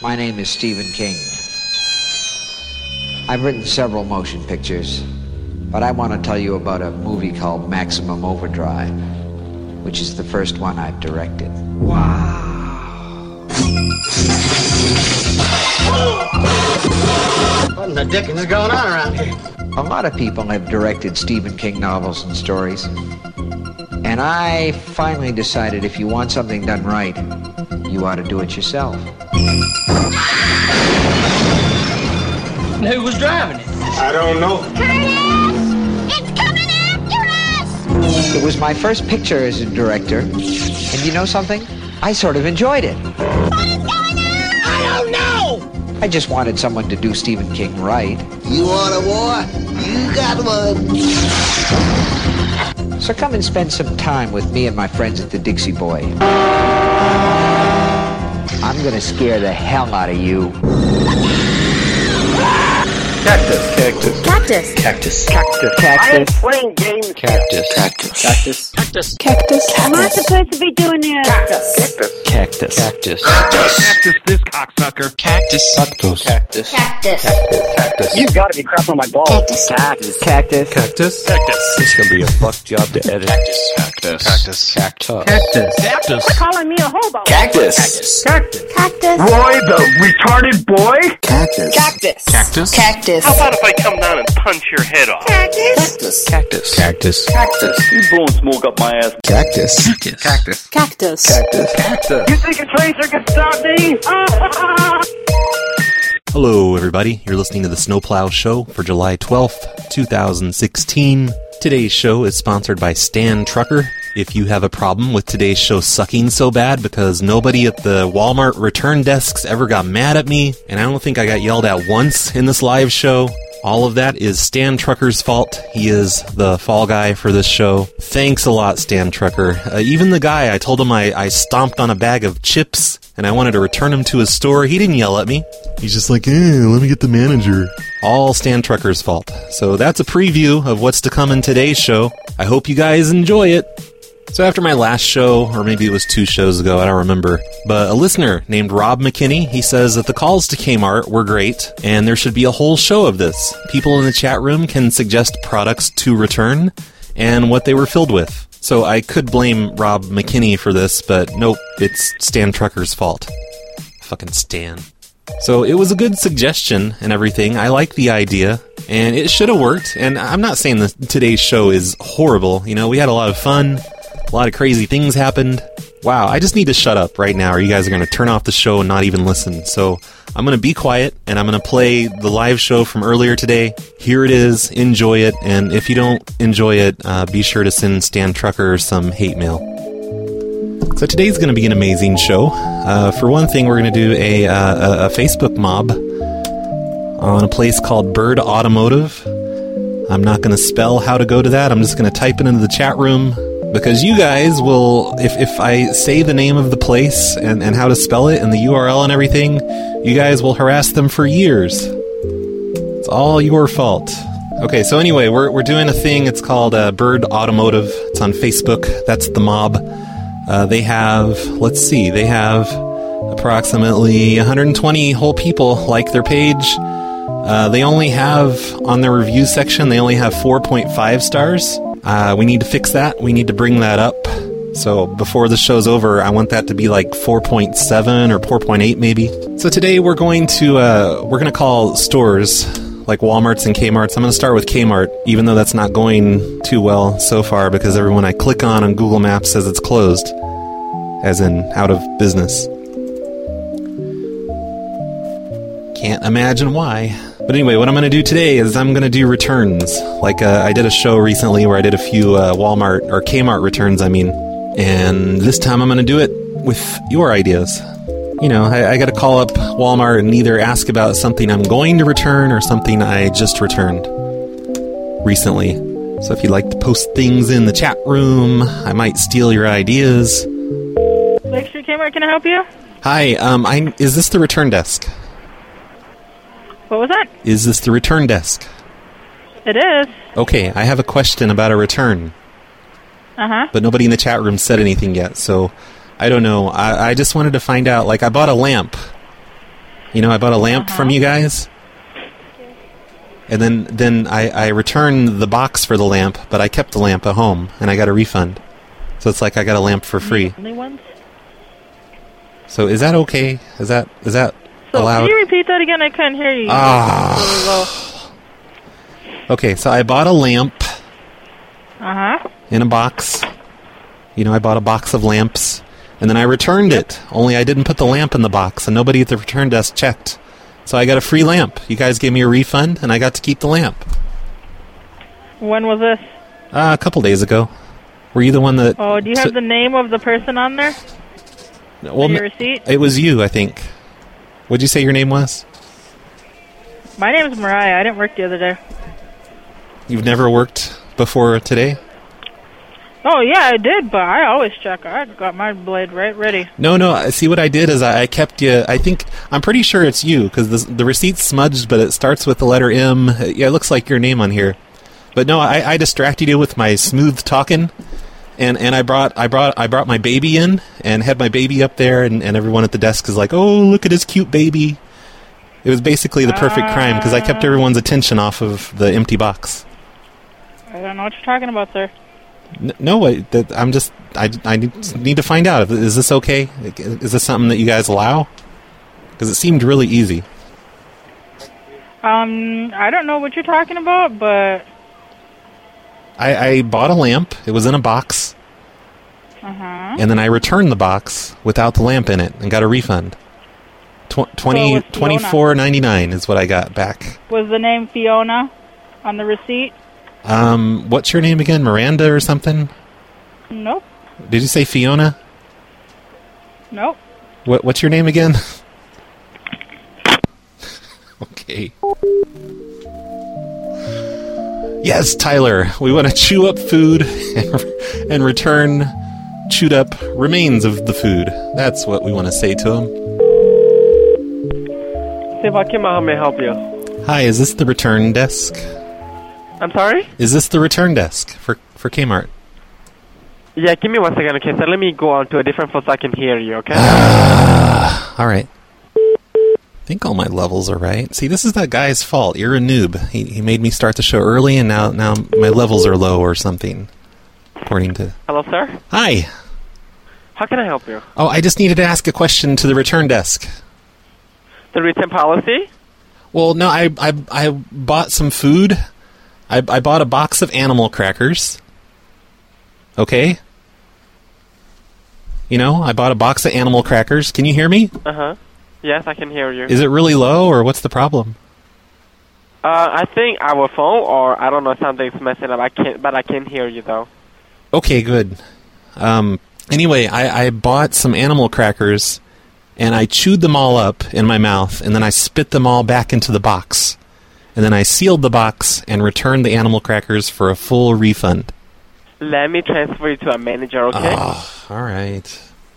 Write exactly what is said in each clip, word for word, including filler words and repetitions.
My name is Stephen King. I've written several motion pictures, but I want to tell you about a movie called Maximum Overdrive, which is the first one I've directed. Wow. What in the dickens is going on around here? A lot of people have directed Stephen King novels and stories, and I finally decided if you want something done right, you ought to do it yourself. Who was driving it? I don't know. Curtis! It's coming after us! It was my first picture as a director, and you know something? I sort of enjoyed it. What is going on? I don't know! I just wanted someone to do Stephen King right. You want a war? You got one. So come and spend some time with me and my friends at the Dixie Boy. I'm gonna scare the hell out of you. Cactus. Cactus. Cactus. Cactus. Cactus. Cactus. I ain't playing games. Cactus. Cactus. Cactus. Cactus. Cactus. Am I supposed to be doing this? Cactus. Cactus. Cactus. Cactus, this cocksucker. Cactus. Cactus. Cactus. Cactus. Cactus. You gotta be crapping my balls. Cactus. Cactus. Cactus. Cactus. Cactus. It's gonna be a fuck job to edit. Cactus. Cactus. Cactus. Cactus. Cactus. Cactus. Calling me a hobo. Cactus. Cactus. Cactus. Roy, the retarded boy? Cactus. Cactus. Cactus. Cactus. How about if I come down and punch your head off? Cactus. Cactus. Cactus. Cactus. You blowing smoke up my ass. Cactus. Cactus. Cactus. Cactus. Cactus. You think a tracer can stop me? Hello, everybody. You're listening to the Snowplow Show for July twelfth, twenty sixteen. Today's show is sponsored by Stan Trucker. If you have a problem with today's show sucking so bad because nobody at the Walmart return desks ever got mad at me, and I don't think I got yelled at once in this live show, all of that is Stan Trucker's fault. He is the fall guy for this show. Thanks a lot, Stan Trucker. Uh, even the guy, I told him I, I stomped on a bag of chips and I wanted to return him to his store. He didn't yell at me. He's just like, eh, let me get the manager. All Stan Trucker's fault. So that's a preview of what's to come in today's show. I hope you guys enjoy it. So after my last show, or maybe it was two shows ago, I don't remember, but a listener named Rob McKinney, he says that the calls to Kmart were great, and there should be a whole show of this. People in the chat room can suggest products to return, and what they were filled with. So I could blame Rob McKinney for this, but nope, it's Stan Trucker's fault. Fucking Stan. So it was a good suggestion and everything. I like the idea, and it should have worked, and I'm not saying that today's show is horrible. You know, we had a lot of fun. A lot of crazy things happened. Wow, I just need to shut up right now or you guys are going to turn off the show and not even listen. So I'm going to be quiet and I'm going to play the live show from earlier today. Here it is. Enjoy it. And if you don't enjoy it, uh, be sure to send Stan Trucker some hate mail. So today's going to be an amazing show. Uh, for one thing, we're going to do a, uh, a Facebook mob on a place called Bird Automotive. I'm not going to spell how to go to that. I'm just going to type it into the chat room. Because you guys will, if, if I say the name of the place and, and how to spell it and the U R L and everything, you guys will harass them for years. It's all your fault. Okay, so anyway, we're we're doing a thing. It's called uh, Bird Automotive. It's on Facebook. That's the mob. Uh, they have, let's see, they have approximately one hundred twenty whole people like their page. Uh, they only have, on their review section, they only have four point five stars. Uh, we need to fix that. We need to bring that up. So before the show's over, I want that to be like four point seven or four point eight maybe. So today we're going to, uh, we're going to call stores like Walmarts and Kmarts. I'm going to start with Kmart, even though that's not going too well so far because everyone I click on on Google Maps says it's closed, as in out of business. Can't imagine why. But anyway, what I'm going to do today is I'm going to do returns. Like uh, I did a show recently where I did a few uh, Walmart or Kmart returns, I mean. And this time I'm going to do it with your ideas. You know, I, I got to call up Walmart and either ask about something I'm going to return or something I just returned recently. So if you'd like to post things in the chat room, I might steal your ideas. Lake Street Kmart, can I help you? Hi, um, I is this the return desk? What was that? Is this the return desk? It is. Okay, I have a question about a return. Uh-huh. But nobody in the chat room said anything yet, so I don't know. I, I just wanted to find out, like, I bought a lamp. You know, I bought a lamp Uh-huh. from you guys. And then, then I, I returned the box for the lamp, but I kept the lamp at home, and I got a refund. So it's like I got a lamp for free. Only ones? So is that okay? Is that is that So allowed? can you repeat that again? I couldn't hear you. Ah. Really low. Okay, so I bought a lamp Uh-huh. in a box. You know, I bought a box of lamps, and then I returned it. Only I didn't put the lamp in the box, and nobody at the return desk checked. So I got a free lamp. You guys gave me a refund, and I got to keep the lamp. When was this? Uh, a couple days ago. Were you the one that... Oh, do you have t- the name of the person on there? well, on your ma- receipt? It was you, I think. What'd you say your name was? My name is Mariah. I didn't work the other day. You've never worked before today? Oh, yeah, I did, but I always check. I got my blade right ready. No, no. I- See, what I did is I, I kept you... I think... I'm pretty sure it's you, because the, the receipt's smudged, but it starts with the letter M. Yeah, it looks like your name on here. But no, I, I distracted you with my smooth talking, and, and I brought I brought I brought my baby in and had my baby up there, and, and everyone at the desk is like, "Oh, look at his cute baby." It was basically the perfect crime because I kept everyone's attention off of the empty box. I don't know what you're talking about, sir. N- no, I, that, I'm just I, I need, need to find out. Is this okay? Is this something that you guys allow? Because it seemed really easy. Um, I don't know what you're talking about, but... I, I bought a lamp. It was in a box. Uh-huh. And then I returned the box without the lamp in it and got a refund. Tw- twenty, was Fiona. twenty-four ninety-nine is what I got back. Was the name Fiona on the receipt? Um, what's your name again? Miranda or something? Nope. Did you say Fiona? Nope. What What's your name again? Okay. Yes, Tyler. We want to chew up food and, and return chewed up remains of the food. That's what we want to say to him. Sebakima, how may I help you? Hi, is this the return desk? I'm sorry? Is this the return desk for, for Kmart? Yeah, give me one second, okay? So let me go on to a different phone so I can hear you, okay? All right. I think all my levels are right. See, this is that guy's fault. You're a noob. He he made me start the show early, and now now my levels are low or something, according to... Hello, sir? Hi. How can I help you? Oh, I just needed to ask a question to the return desk. The return policy? Well, no, I I, I bought some food. I, I bought a box of animal crackers. Okay? You know, I bought a box of animal crackers. Can you hear me? Uh-huh. Yes, I can hear you. Is it really low, or what's the problem? Uh, I think our phone, or I don't know, something's messing up. I can't, but I can hear you, though. Okay, good. Um, anyway, I, I bought some animal crackers, and I chewed them all up in my mouth, and then I spit them all back into the box. And then I sealed the box and returned the animal crackers for a full refund. Let me transfer you to a manager, okay? Oh, all right.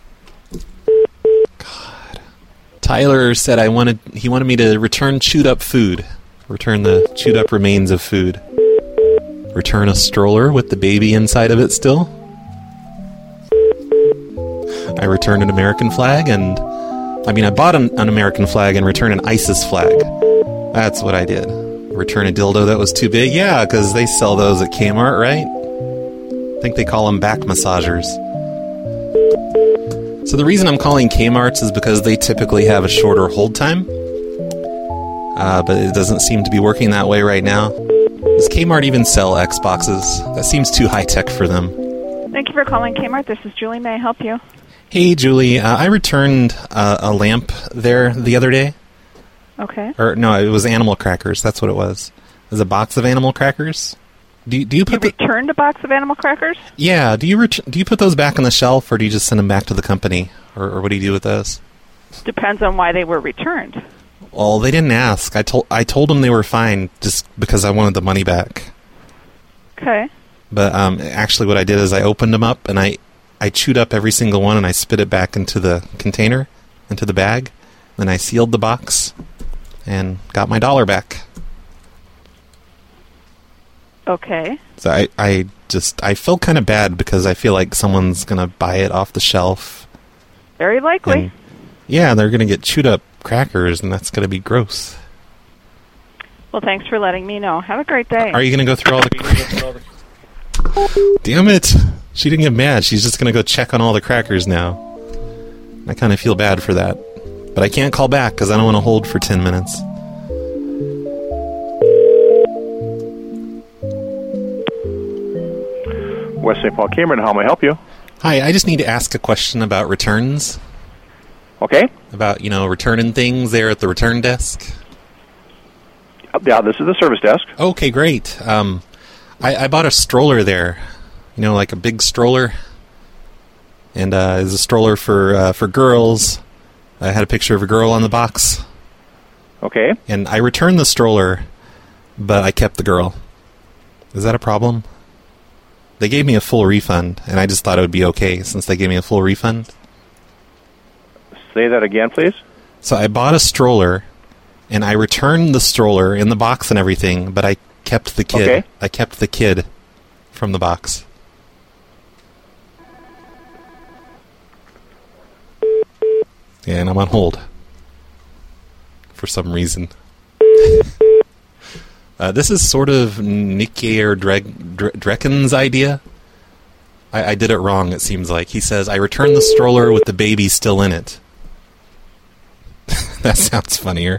God. Tyler said I wanted he wanted me to return chewed up food. Return the chewed up remains of food. Return a stroller with the baby inside of it still. I returned an American flag and... I mean, I bought an, an American flag and returned an ISIS flag. That's what I did. Return a dildo that was too big? Yeah, because they sell those at Kmart, right? I think they call them back massagers. So the reason I'm calling Kmart's is because they typically have a shorter hold time. Uh, but it doesn't seem to be working that way right now. Does Kmart even sell Xboxes? That seems too high-tech for them. Thank you for calling Kmart. This is Julie. May I help you? Hey, Julie. Uh, I returned uh, a lamp there the other day. Okay. Or, no, it was animal crackers. That's what it was. It was a box of animal crackers. Do you, do you put You the... returned a box of animal crackers? Yeah. Do you ret- do you put those back on the shelf, or do you just send them back to the company? Or, or what do you do with those? Depends on why they were returned. Well, they didn't ask. I told I told them they were fine just because I wanted the money back. Okay. But um, actually what I did is I opened them up, and I, I chewed up every single one, and I spit it back into the container, into the bag. Then I sealed the box and got my dollar back. Okay. So I, I just, I feel kind of bad because I feel like someone's going to buy it off the shelf. Very likely. And, Yeah, they're going to get chewed up crackers, and that's going to be gross. Well, thanks for letting me know. Have a great day. Are you going to go through all the crackers? Damn it. She didn't get mad. She's just going to go check on all the crackers now. I kind of feel bad for that. But I can't call back because I don't want to hold for ten minutes. West Saint Paul Cameron, how may I help you? Hi, I just need to ask a question about returns. Okay. About, you know, returning things there at the return desk. Yeah, this is the service desk. Okay, great. Um, I, I bought a stroller there. You know, like a big stroller. And uh, it's a stroller for uh, for girls. I had a picture of a girl on the box. Okay. And I returned the stroller, but I kept the girl. Is that a problem? They gave me a full refund, and I just thought it would be okay since they gave me a full refund. Say that again, please. So I bought a stroller, and I returned the stroller in the box and everything, but I kept the kid. Okay. I kept the kid from the box. Yeah, and I'm on hold. For some reason. uh, this is sort of Nicky or Dreg- Dre- Drecken's idea. I-, I did it wrong, it seems like. He says, I returned the stroller with the baby still in it. That sounds funnier.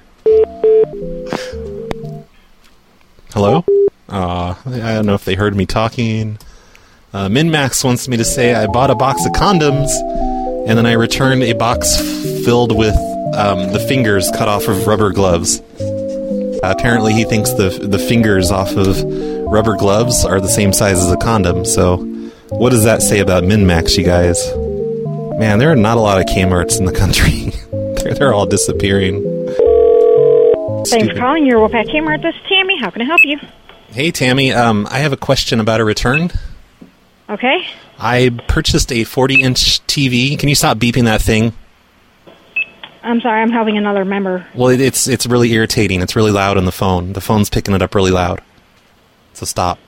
Hello? Aw, I don't know if they heard me talking. Uh, MinMax wants me to say I bought a box of condoms, and then I returned a box filled with um, the fingers cut off of rubber gloves. Uh, apparently he thinks the the fingers off of rubber gloves are the same size as a condom, so what does that say about MinMax, you guys? Man, there are not a lot of Kmarts in the country. they're, they're all disappearing. Thanks Stupid. for calling your Wolfpack Kmart. This is Tammy. How can I help you? Hey, Tammy, um, I have a question about a return. Okay. I purchased a forty-inch T V. Can you stop beeping that thing? I'm sorry, I'm helping another member. Well, it, it's it's really irritating. It's really loud on the phone. The phone's picking it up really loud. So stop.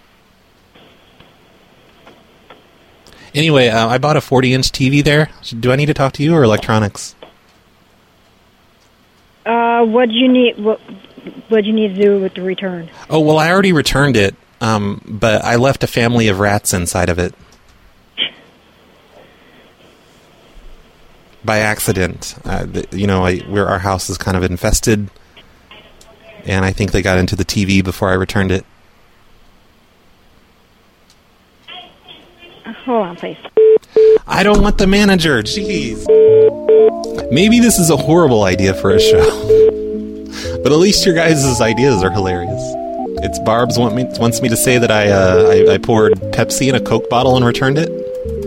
Anyway, uh, I bought a forty-inch T V there. Do I need to talk to you or electronics? Uh, what do you need? What What do you need to do with the return? Oh, well, I already returned it, um, but I left a family of rats inside of it. By accident. Uh, the, you know, I, where our house is kind of infested, and I think they got into the T V before I returned it. Uh, hold on, please. I don't want the manager. Jeez. Maybe this is a horrible idea for a show. But at least your guys' ideas are hilarious. It's Barb's want me, wants me to say that I, uh, I I poured Pepsi in a Coke bottle and returned it.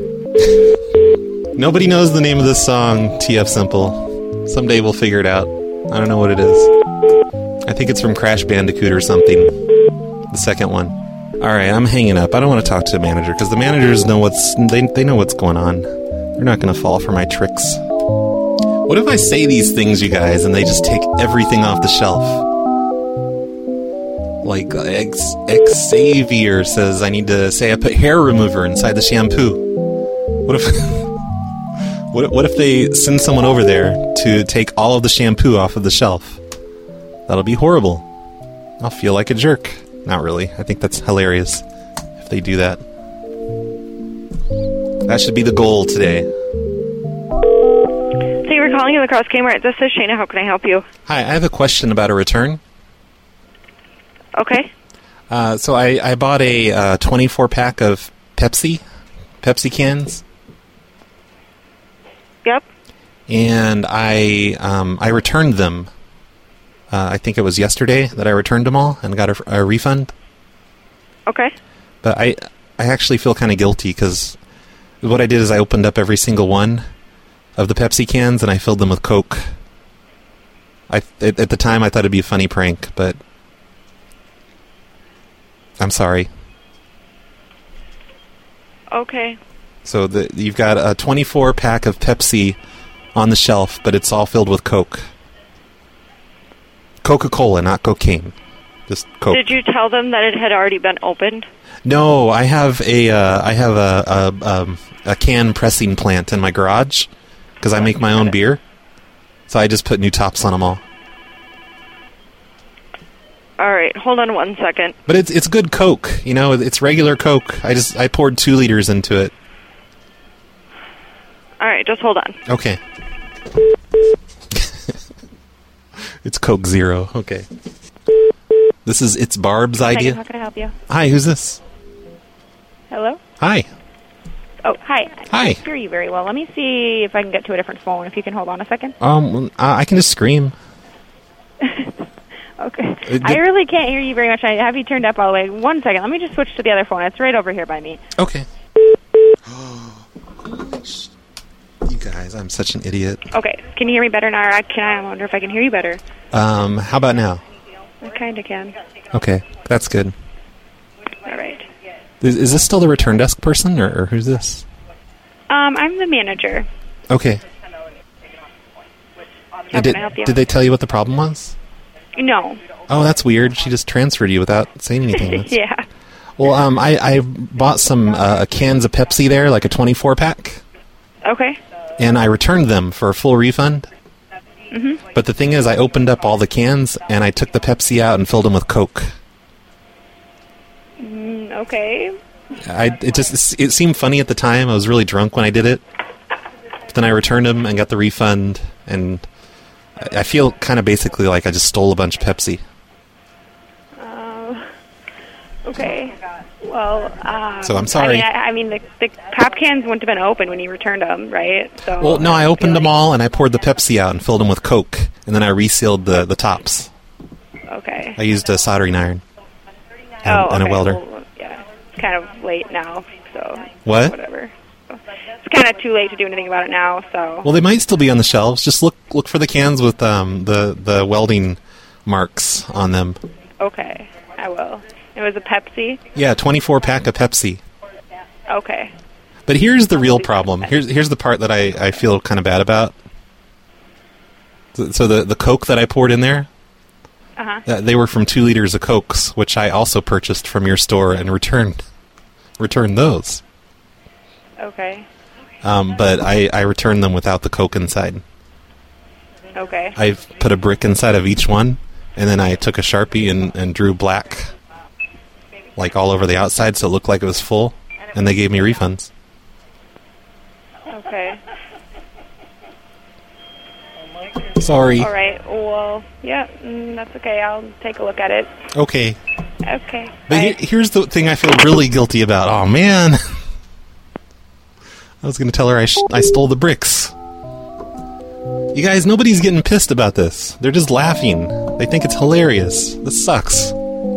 Nobody knows the name of this song, T F Simple. Someday we'll figure it out. I don't know what it is. I think it's from Crash Bandicoot or something. The second one. Alright, I'm hanging up. I don't want to talk to the manager, because the managers know what's they, they know what's going on. They're not going to fall for my tricks. What if I say these things, you guys, and they just take everything off the shelf? Like, uh, X- Xavier says I need to say I put hair remover inside the shampoo. What if... What, what if they send someone over there to take all of the shampoo off of the shelf? That'll be horrible. I'll feel like a jerk. Not really. I think that's hilarious if they do that. That should be the goal today. Thank you for calling in the Cross Kmart. This is Shayna. How can I help you? Hi, I have a question about a return. Okay. Uh, so I, I bought a uh, twenty-four pack of Pepsi, Pepsi cans. Yep. And I um, I returned them. Uh, I think it was yesterday that I returned them all and got a, a refund. Okay. But I I actually feel kind of guilty because what I did is I opened up every single one of the Pepsi cans and I filled them with Coke. I at, at the time I thought it'd be a funny prank, but I'm sorry. Okay. So the, you've got a twenty-four pack of Pepsi on the shelf, but it's all filled with Coke. Coca-Cola, not cocaine. Just Coke. Did you tell them that it had already been opened? No, I have a uh, I have a a, um, a can pressing plant in my garage because I make my own beer. So I just put new tops on them all. All right, hold on one second. But it's it's good Coke, you know. It's regular Coke. I just I poured two liters into it. All right, just hold on. Okay. It's Coke Zero. Okay. This is it's Barb's idea. How can I help you? Hi, who's this? Hello? Hi. Oh, hi. Hi. I can't hear you very well. Let me see if I can get to a different phone. If you can hold on a second. Um, uh, I can just scream. Okay. Uh, I really can't hear you very much. I have you turned up all the way. One second. Let me just switch to the other phone. It's right over here by me. Okay. You guys, I'm such an idiot. Okay, can you hear me better now? Or I can I wonder if I can hear you better. Um, how about now? I kind of can. Okay, that's good. All right. Is, is this still the return desk person, or, or who's this? Um, I'm the manager. Okay. How did, can I help you? Did they tell you what the problem was? No. Oh, that's weird. She just transferred you without saying anything. That's... Yeah. Well, um, I, I bought some uh, cans of Pepsi there, like a twenty-four pack. Okay. And I returned them for a full refund. Mhm. But the thing is, I opened up all the cans, and I took the Pepsi out and filled them with Coke. Mm, okay. I it just it seemed funny at the time. I was really drunk when I did it. But then I returned them and got the refund, and I feel kind of basically like I just stole a bunch of Pepsi. Uh, okay. Well, um, So I'm sorry. I mean, I, I mean the, the pop cans wouldn't have been open when you returned them, right? So. Well, no, I opened them all, and I poured the Pepsi out and filled them with Coke, and then I resealed the, the tops. Okay. I used a soldering iron and, oh, and a okay. welder. Well, yeah, it's kind of late now, so. What? Whatever. So, it's kind of too late to do anything about it now, so. Well, they might still be on the shelves. Just look look for the cans with um, the, the welding marks on them. Okay, I will. It was a Pepsi? Yeah, twenty-four pack of Pepsi. Okay. But here's the real problem. Here's here's the part that I, I feel kind of bad about. So, so the, the Coke that I poured in there, Uh-huh. uh, they were from two liters of Cokes, which I also purchased from your store and returned returned those. Okay. Um, but I, I returned them without the Coke inside. Okay. I put a brick inside of each one, and then I took a Sharpie and, and drew black, like all over the outside, so it looked like it was full, and they gave me refunds. Okay. Sorry. All right. Well, yeah, mm, that's okay. I'll take a look at it. Okay. Okay. But he, here's the thing I feel really guilty about. Oh, man. I was going to tell her I, sh- I stole the bricks. You guys, nobody's getting pissed about this. They're just laughing. They think it's hilarious. This sucks.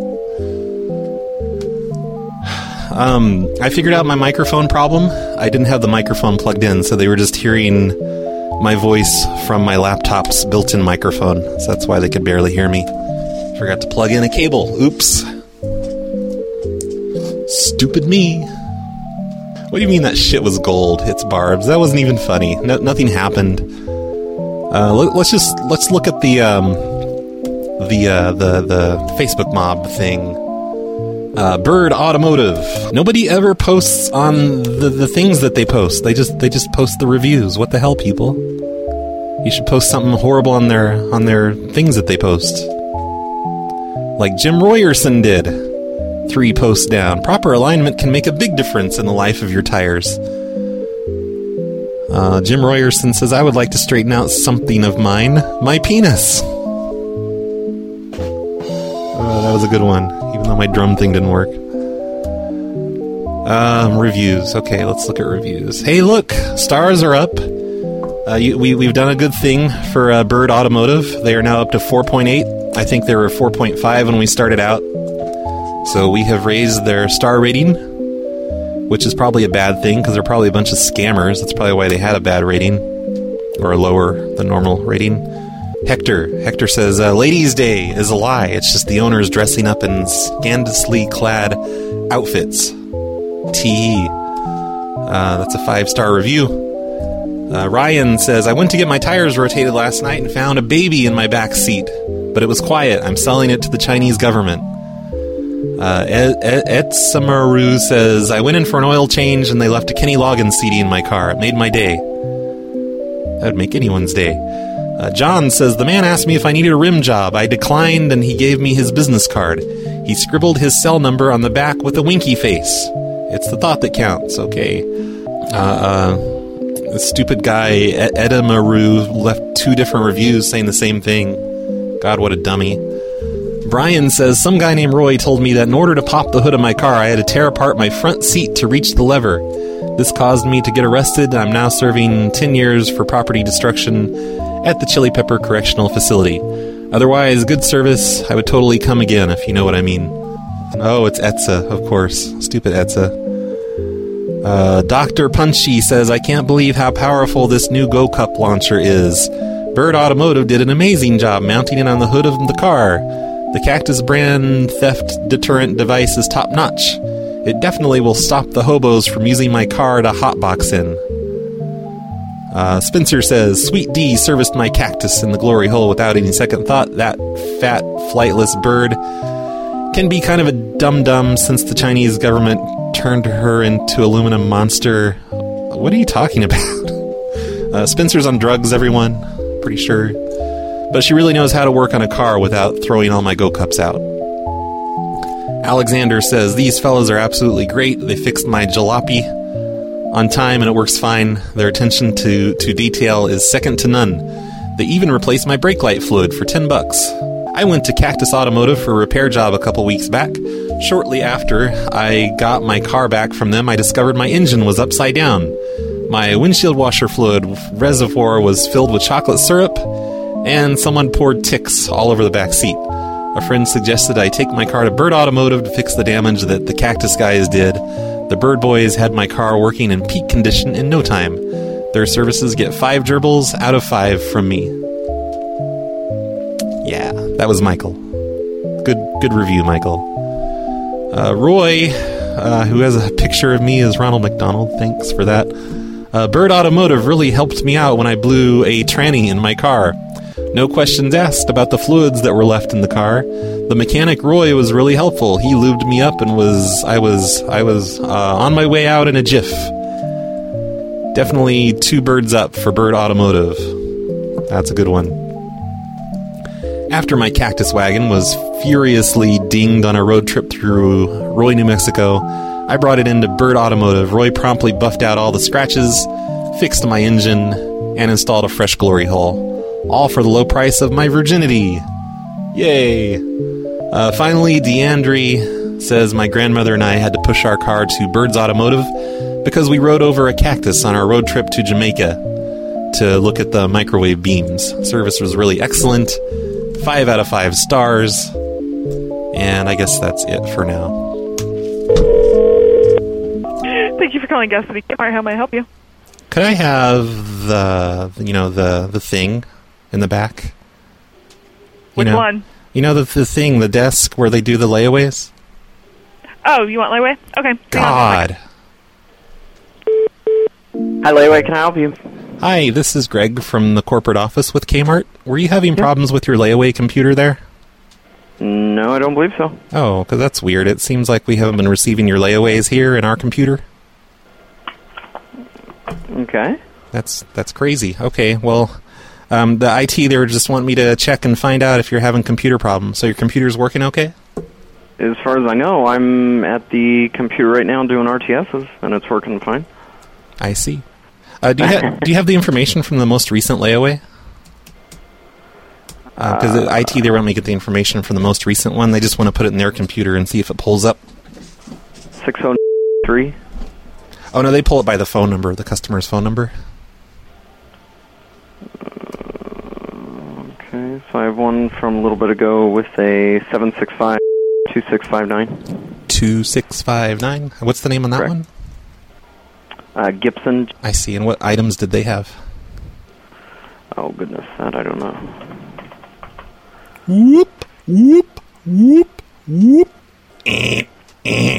Um, I figured out my microphone problem. I didn't have the microphone plugged in, so they were just hearing my voice from my laptop's built-in microphone. So that's why they could barely hear me. Forgot to plug in a cable. Oops. Stupid me. What do you mean that shit was gold? It's Barb's. That wasn't even funny. No, nothing happened. Uh, let, let's just let's look at the um, the uh, the the Facebook mob thing. Uh, Bird Automotive. Nobody ever posts on the, the things that they post. They just they just post the reviews. What the hell, people? You should post something horrible on their on their things that they post. Like Jim Royerson did. Three posts down. Proper alignment can make a big difference in the life of your tires. Uh, Jim Royerson says, I would like to straighten out something of mine. My penis. Oh, that was a good one, even though my drum thing didn't work. Um, reviews. Okay, let's look at reviews. Hey, look, stars are up. Uh, you, we, we've done a good thing for uh, Bird Automotive. They are now up to four point eight. I think they were four point five when we started out. So we have raised their star rating, which is probably a bad thing, because they're probably a bunch of scammers. That's probably why they had a bad rating, or a lower than normal rating. Hector. Hector says, uh, Ladies' Day is a lie. It's just the owners dressing up in scandalously clad outfits. Tee. Uh, that's a five-star review. Uh, Ryan says, I went to get my tires rotated last night and found a baby in my back seat, but it was quiet. I'm selling it to the Chinese government. Uh, Etsamaru says, I went in for an oil change and they left a Kenny Loggins C D in my car. It made my day. That would make anyone's day. Uh, John says, the man asked me if I needed a rim job. I declined, and he gave me his business card. He scribbled his cell number on the back with a winky face. It's the thought that counts, okay. Uh, uh, the stupid guy, Ed- Edamaru, left two different reviews saying the same thing. God, what a dummy. Brian says, some guy named Roy told me that in order to pop the hood of my car, I had to tear apart my front seat to reach the lever. This caused me to get arrested. I'm now serving ten years for property destruction at the Chili Pepper Correctional Facility. Otherwise, good service. I would totally come again, if you know what I mean. Oh, it's Etza, of course. Stupid Etza. Uh, Doctor Punchy says, I can't believe how powerful this new Go Cup launcher is. Bird Automotive did an amazing job mounting it on the hood of the car. The Cactus brand theft deterrent device is top-notch. It definitely will stop the hobos from using my car to hotbox in. Uh, Spencer says, Sweet D serviced my Cactus in the glory hole without any second thought. That fat, flightless bird can be kind of a dum-dum since the Chinese government turned her into aluminum monster. What are you talking about? uh, Spencer's on drugs, everyone. Pretty sure. But she really knows how to work on a car without throwing all my Go Cups out. Alexander says, these fellas are absolutely great. They fixed my jalopy on time and it works fine. Their attention to, to detail is second to none. They even replaced my brake light fluid for ten bucks. I went to Cactus Automotive for a repair job a couple weeks back. Shortly after I got my car back from them, I discovered my engine was upside down. My windshield washer fluid reservoir was filled with chocolate syrup, and someone poured Ticks all over the back seat. A friend suggested I take my car to Bird Automotive to fix the damage that the Cactus guys did. The Bird Boys had my car working in peak condition in no time. Their services get five gerbils out of five from me. Yeah, that was Michael. Good good review, Michael. Uh, Roy, uh, who has a picture of me as Ronald McDonald, thanks for that. Uh, Bird Automotive really helped me out when I blew a tranny in my car. No questions asked about the fluids that were left in the car. The mechanic Roy was really helpful. He lubed me up and was I was I was uh, on my way out in a jiff. Definitely two birds up for Bird Automotive. That's a good one. After my Cactus wagon was furiously dinged on a road trip through Roy, New Mexico, I brought it into Bird Automotive. Roy promptly buffed out all the scratches, fixed my engine, and installed a fresh glory hole. All for the low price of my virginity. Yay! Uh, finally, Deandre says my grandmother and I had to push our car to Bird's Automotive because we rode over a cactus on our road trip to Jamaica to look at the microwave beams. Service was really excellent. Five out of five stars. And I guess that's it for now. Thank you for calling Gas City Kmart. How may I help you? Could I have the, you know, the the thing in the back? You Which know, one? You know the the thing, the desk where they do the layaways? Oh, you want layaway? Okay. God. Hi, Layaway. Can I help you? Hi, this is Greg from the corporate office with Kmart. Were you having problems with your layaway computer there? No, I don't believe so. Oh, because that's weird. It seems like we haven't been receiving your layaways here in our computer. Okay. That's that's crazy. Okay, well, um, the I T there just want me to check and find out if you're having computer problems. So your computer's working okay? As far as I know, I'm at the computer right now doing R T Ss, and it's working fine. I see. Uh, do you ha- do you have the information from the most recent layaway? Because uh, uh, I T, they want me to get the information from the most recent one. They just want to put it in their computer and see if it pulls up. six oh three Oh, no, they pull it by the phone number, the customer's phone number. Okay, so I have one from a little bit ago with a seven six five two six five nine. two six five nine? What's the name on that Correct. one? Uh, Gibson. I see. And what items did they have? Oh, goodness, that I don't know. Whoop, whoop, whoop, whoop. Eh, eh.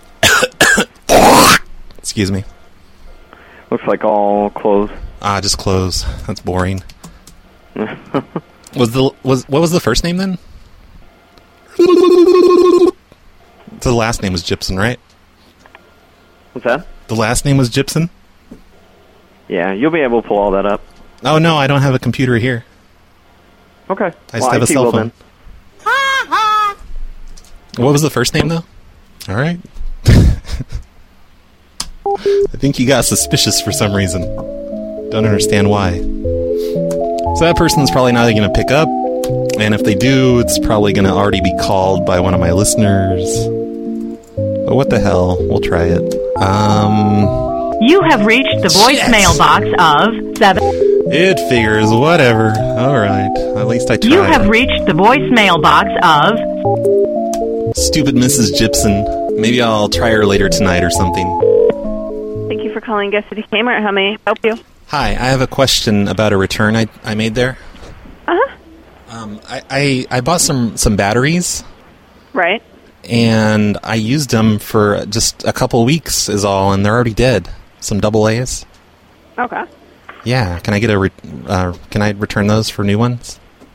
Excuse me. Looks like all clothes. Ah, just clothes. That's boring. was the was what was the first name then? The last name was Gibson, right? What's that? The last name was Gibson? Yeah, you'll be able to pull all that up. Oh, no, I don't have a computer here. Okay. I just Well, have I a T cell will phone. What was the first name, though? All right. I think he got suspicious for some reason. Don't understand why. So that person's probably not going to pick up, and if they do, it's probably going to already be called by one of my listeners. But what the hell? We'll try it. Um... You have reached the voicemail box of seven. It figures, whatever. Alright, at least I tried. You have reached the voicemail box of Stupid Missus Gibson. Maybe I'll try her later tonight or something. Thank you for calling Guest City Kmart. How may I help you? Hi, I have a question about a return I I made there. Uh-huh. Um, I, I, I bought some, some batteries, Right. and I used them for just a couple weeks is all, and they're already dead. Some double A's. Okay. Yeah, can I get a re- uh, can I return those for new ones?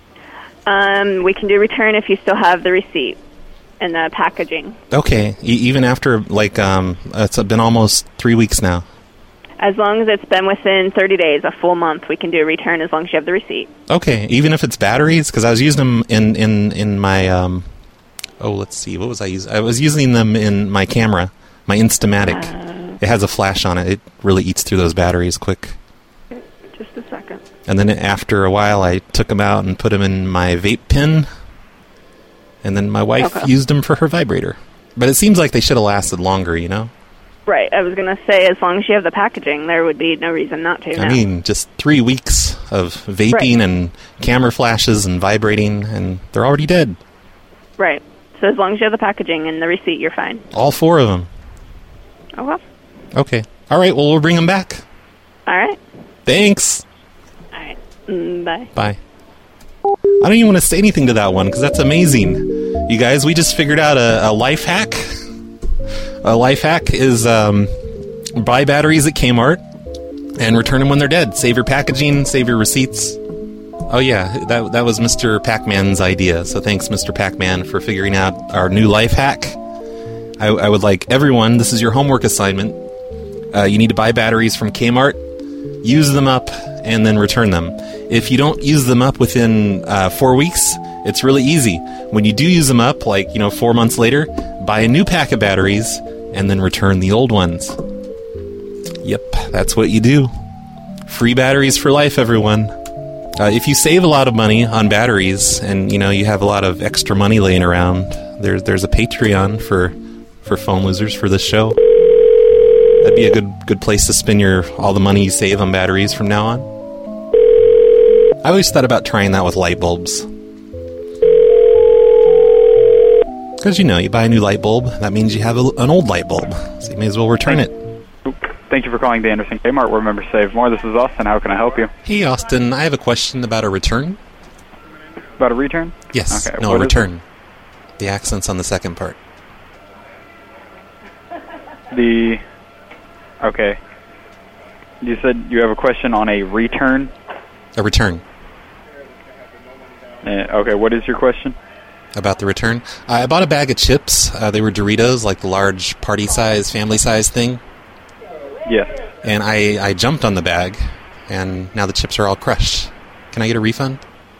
Um, we can do return if you still have the receipt and the packaging. Okay, e- even after, like, um, it's been almost three weeks now. As long as it's been within thirty days, a full month, we can do a return as long as you have the receipt. Okay, even if it's batteries, because I was using them in, in, in my, um, oh, let's see, what was I using? I was using them in my camera, my Instamatic. Uh, it has a flash on it. It really eats through those batteries quick. Just a second. And then after a while, I took them out and put them in my vape pen, and then my wife Okay. used them for her vibrator. But it seems like they should have lasted longer, you know? Right. I was going to say, as long as you have the packaging, there would be no reason not to. I no. mean, just three weeks of vaping Right. and camera flashes and vibrating, and they're already dead. Right. So as long as you have the packaging and the receipt, you're fine. All four of them. Oh, well. Okay. All right, well, we'll bring them back. All right. Thanks. All right. Mm, bye. Bye. I don't even want to say anything to that one, because that's amazing. You guys, we just figured out a, a life hack. A life hack is um, buy batteries at Kmart and return them when they're dead. Save your packaging, save your receipts. Oh yeah, that that was Mister Pac-Man's idea. So thanks, Mister Pac-Man, for figuring out our new life hack. I, I would like everyone, this is your homework assignment. Uh, you need to buy batteries from Kmart, use them up, and then return them. If you don't use them up within uh, four weeks, it's really easy. When you do use them up, like, you know, four months later, buy a new pack of batteries and then return the old ones. Yep, that's what you do. Free batteries for life, everyone. Uh, if you save a lot of money on batteries and, you know, you have a lot of extra money laying around, there's there's a Patreon for for phone losers for this show. That'd be a good good place to spend your all the money you save on batteries from now on. I always thought about trying that with light bulbs. Because, you know, you buy a new light bulb, that means you have a, an old light bulb. So you may as well return it. Thank you for calling the Anderson Kmart, where members save more. This is Austin. How can I help you? Hey, Austin, I have a question about a return. About a return? Yes, Okay, no, what a is return. The accent's on the second part. The... Okay. You said you have a question on a return? A return. Uh, okay, what is your question? About the return. Uh, I bought a bag of chips. Uh, they were Doritos, like the large party size, family size thing. Yes. And I, I jumped on the bag, and now the chips are all crushed. Can I get a refund?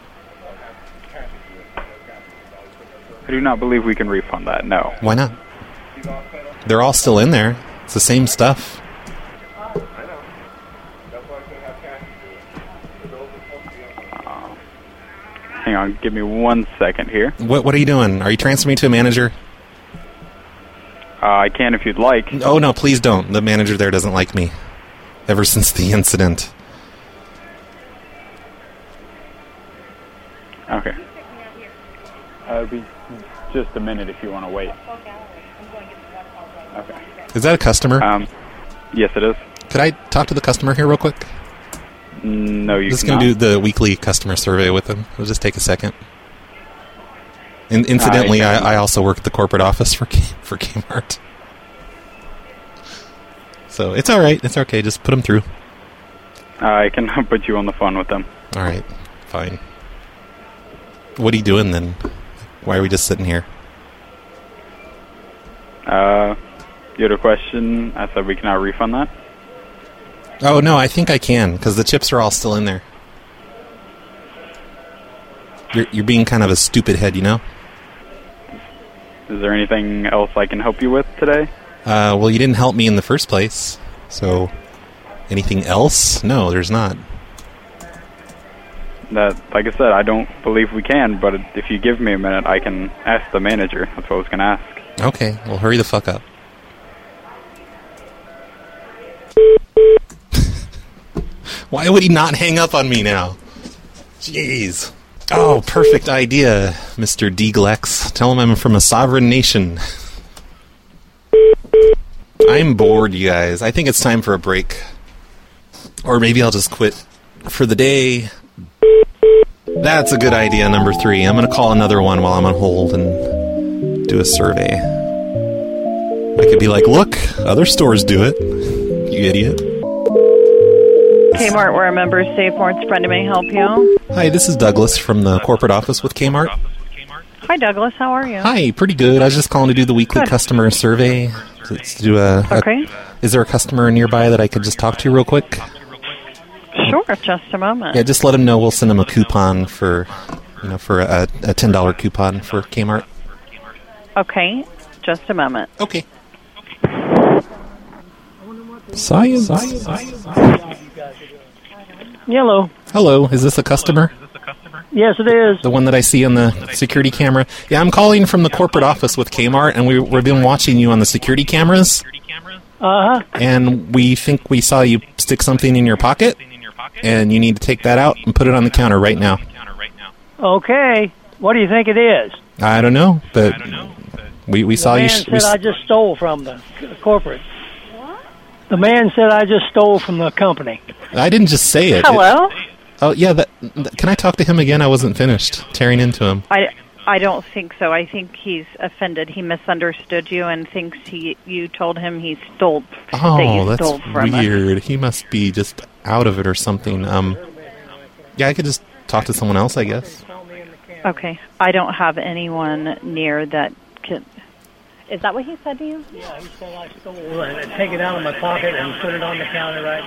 I do not believe we can refund that, no. Why not? They're all still in there. It's the same stuff. Hang on, give me one second here. What What are you doing? Are you transferring me to a manager? Uh, I can if you'd like. Oh, no, please don't. The manager there doesn't like me. Ever since the incident. Okay. Uh, it'll be just a minute if you want to wait. Okay. Is that a customer? Um, yes, it is. Could I talk to the customer here real quick? No, you Just cannot. going to do the weekly customer survey with them. It'll just take a second. In- incidentally, I- I, I also work at the corporate office for K- for Kmart. So it's all right. It's okay. Just put them through. Uh, I can put you on the phone with them. All right. Fine. What are you doing then? Why are we just sitting here? Uh, you had a question. I said we cannot refund that. Oh, no, I think I can, because the chips are all still in there. You're you're being kind of a stupid head, you know? Is there anything else I can help you with today? Uh, well, you didn't help me in the first place, so anything else? No, there's not. That, like I said, I don't believe we can, but if you give me a minute, I can ask the manager. That's what I was going to ask. Okay, well, hurry the fuck up. Why would he not hang up on me now? Jeez. Oh, perfect idea, Mister Deglex. Tell him I'm from a sovereign nation. I'm bored, you guys. I think it's time for a break. Or maybe I'll just quit for the day. That's a good idea, number three. I'm going to call another one while I'm on hold and do a survey. I could be like, look, other stores do it. You idiot. Kmart, where members save points. Brenda may help you. Hi, this is Douglas from the corporate office with Kmart. Hi, Douglas. How are you? Hi, pretty good. I was just calling to do the weekly Good. customer survey. Let's do a, a- Okay. Is there a customer nearby that I could just talk to real quick? Sure, just a moment. Yeah, just let him know we'll send him a coupon for, you know, for a, a ten dollar coupon for Kmart. Okay, just a moment. Okay. Science. Hello. Hello, is this a customer? Yes, it is. The one that I see on the security camera? Yeah, I'm calling from the corporate office with Kmart, and we, we've been watching you on the security cameras. Uh-huh. And we think we saw you stick something in your pocket, and you need to take that out and put it on the counter right now. Okay. What do you think it is? I don't know, but we, we saw the you... man Sh- said we s- I just stole from the corporate. The man said I just stole from the company. I didn't just say it. Hello? It- oh, yeah, that, that, can I talk to him again? I wasn't finished tearing into him. I, I don't think so. I think he's offended. He misunderstood you and thinks he you told him he stole that Oh, you that's stole from us. weird. He must be just out of it or something. Um, yeah, I could just talk to someone else, I guess. Okay. I don't have anyone near that can... Is that what he said to you? Yeah, he said I stole it and take it out of my pocket and put it on the counter right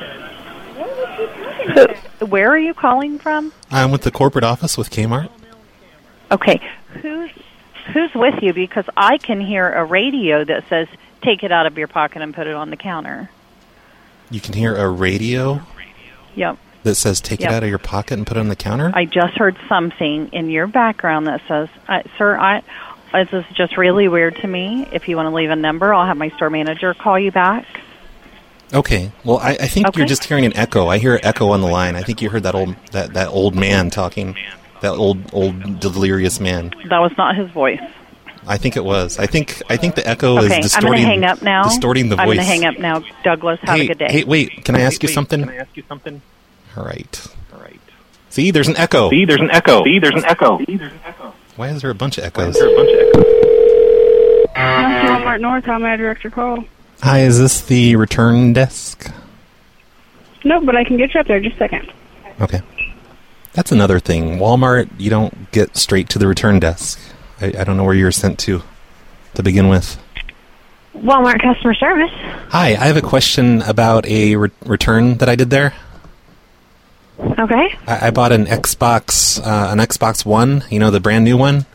now. Who, where are you calling from? I'm with the corporate office with Kmart. Okay. Who's who's with you? Because I can hear a radio that says, take it out of your pocket and put it on the counter. You can hear a radio Yep. that says take Yep. it out of your pocket and put it on the counter? I just heard something in your background that says, uh, sir, I... This is just really weird to me. If you want to leave a number, I'll have my store manager call you back. Okay. Well, I, I think Okay. you're just hearing an echo. I hear an echo on the line. I think you heard that old that, that old man talking. That old old delirious man. That was not his voice. I think it was. I think I think the echo Okay, is I'm distorting. going to hang up now. Distorting the I'm voice. going to hang up now. Douglas, have hey, a good day. Hey, wait. Can I ask you something? Can I ask you something? All right. All right. See, there's an echo. See, there's an echo. See, there's an echo. See, there's an echo. Why is there a bunch of echoes? There's a bunch of echoes. Walmart North, how may I direct your call? Hi, is this the return desk? No, but I can get you up there. Just a second. Okay. That's another thing. Walmart, you don't get straight to the return desk. I, I don't know where you were sent to, to begin with. Walmart customer service. Hi, I have a question about a re- return that I did there. Okay. I, I bought an Xbox, uh, an Xbox One. You know, the brand new one.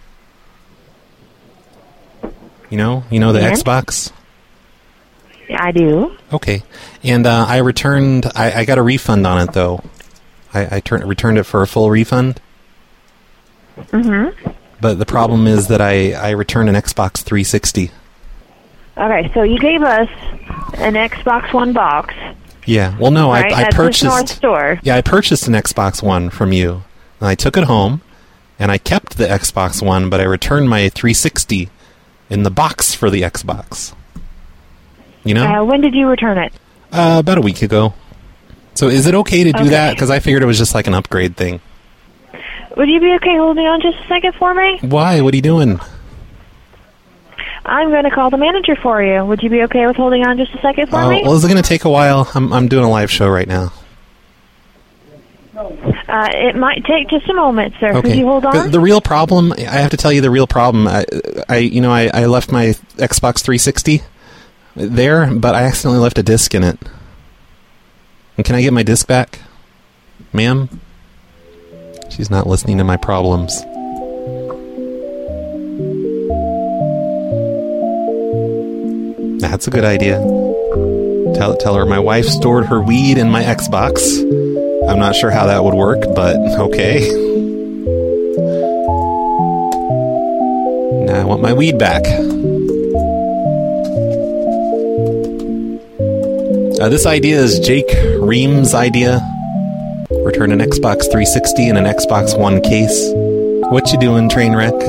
You know, you know the Yeah. Xbox. Yeah, I do. Okay, and uh, I returned. I, I got a refund on it though. I, I turn, returned it for a full refund. Mm-hmm. But the problem is that I, I returned an Xbox three sixty. Okay, so you gave us an Xbox One box. Yeah. Well, no, right, I, I at purchased. the North Store. Yeah, I purchased an Xbox One from you, and I took it home, and I kept the Xbox One, but I returned my three sixty in the box for the Xbox. You know? Uh, when did you return it? Uh, about a week ago. So is it okay to do Okay. that? Because I figured it was just like an upgrade thing. Would you be okay holding on just a second for me? Why? What are you doing? I'm going to call the manager for you. Would you be okay with holding on just a second for Oh, me? well, is it going to take a while? I'm I'm doing a live show right now. Uh, it might take just a moment, sir. Could Okay. you hold The, on? the real problem, I have to tell you the real problem. I, I you know, I, I left my Xbox three sixty there, but I accidentally left a disc in it. And can I get my disc back, ma'am? She's not listening to my problems. That's a good idea. Tell, tell her my wife stored her weed in my Xbox. I'm not sure how that would work, but okay. Now I want my weed back. Uh, this idea is Jake Ream's idea. Return an Xbox three sixty and an Xbox One case. What you doing, Trainwreck?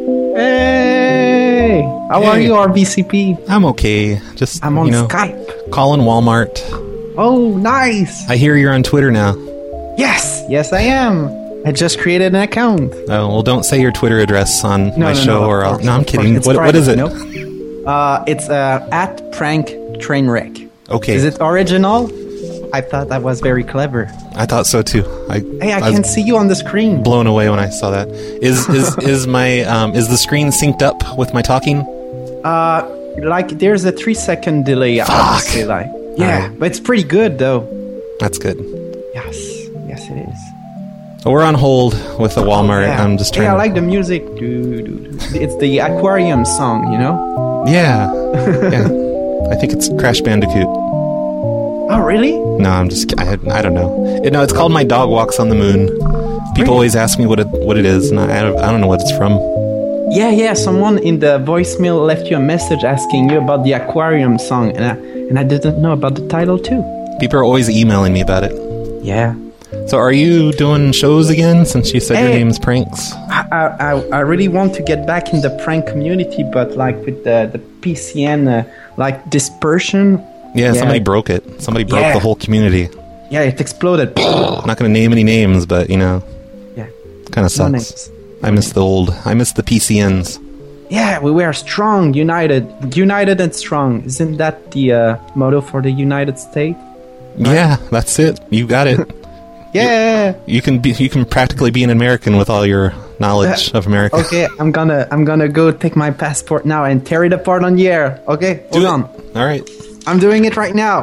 Hey! How Hey. are you, R V C P? I'm okay. Just, I'm on you know, Skype. calling Walmart. Oh, nice! I hear you're on Twitter now. Yes! Yes, I am. I just created an account. Oh, well, don't say your Twitter address on No, my no, show no, or of I'll... course, No, I'm of kidding. course. What, It's what is it? private, no? Uh, it's uh, at Prank Trainwreck. Okay. Is it original? I thought that was very clever. I thought so too. I, Hey, I, I was can see you on the screen. blown away when I saw that. Is is is my um is the screen synced up with my talking? Uh, like there's a three second delay. I would say, like, yeah, Alright. but it's pretty good though. That's good. Yes, yes, it is. So we're on hold with the Walmart. Yeah. I'm just Hey, trying. I to... like the music. Doo, doo, doo. It's the aquarium song, you know? Yeah, yeah. I think it's Crash Bandicoot. Oh, really? No, I'm just. I I don't know. It, no, it's called My Dog Walks on the Moon. People always ask me what it what it is, and I I don't, I don't know what it's from. Yeah, yeah. Someone in the voicemail left you a message asking you about the aquarium song, and I and I didn't know about the title too. People are always emailing me about it. Yeah. So are you doing shows again since you said your Hey. name's Pranks? I, I I- I really want to get back in the prank community, but like with the the P C N uh, like dispersion. Yeah, somebody broke it. Somebody broke Yeah. the whole community. Yeah, it exploded. I'm not going to name any names, but you know, Yeah. kind of No sucks. names. I miss the old. I miss the P C Ns. Yeah, we were strong, united, united and strong. Isn't that the uh, motto for the United States? Yeah, that's it. You got it. Yeah. You can be. You can practically be an American with all your knowledge of America. Okay, I'm gonna I'm gonna go take my passport now and tear it apart on the air. Okay, hold on. All right. I'm doing it right now.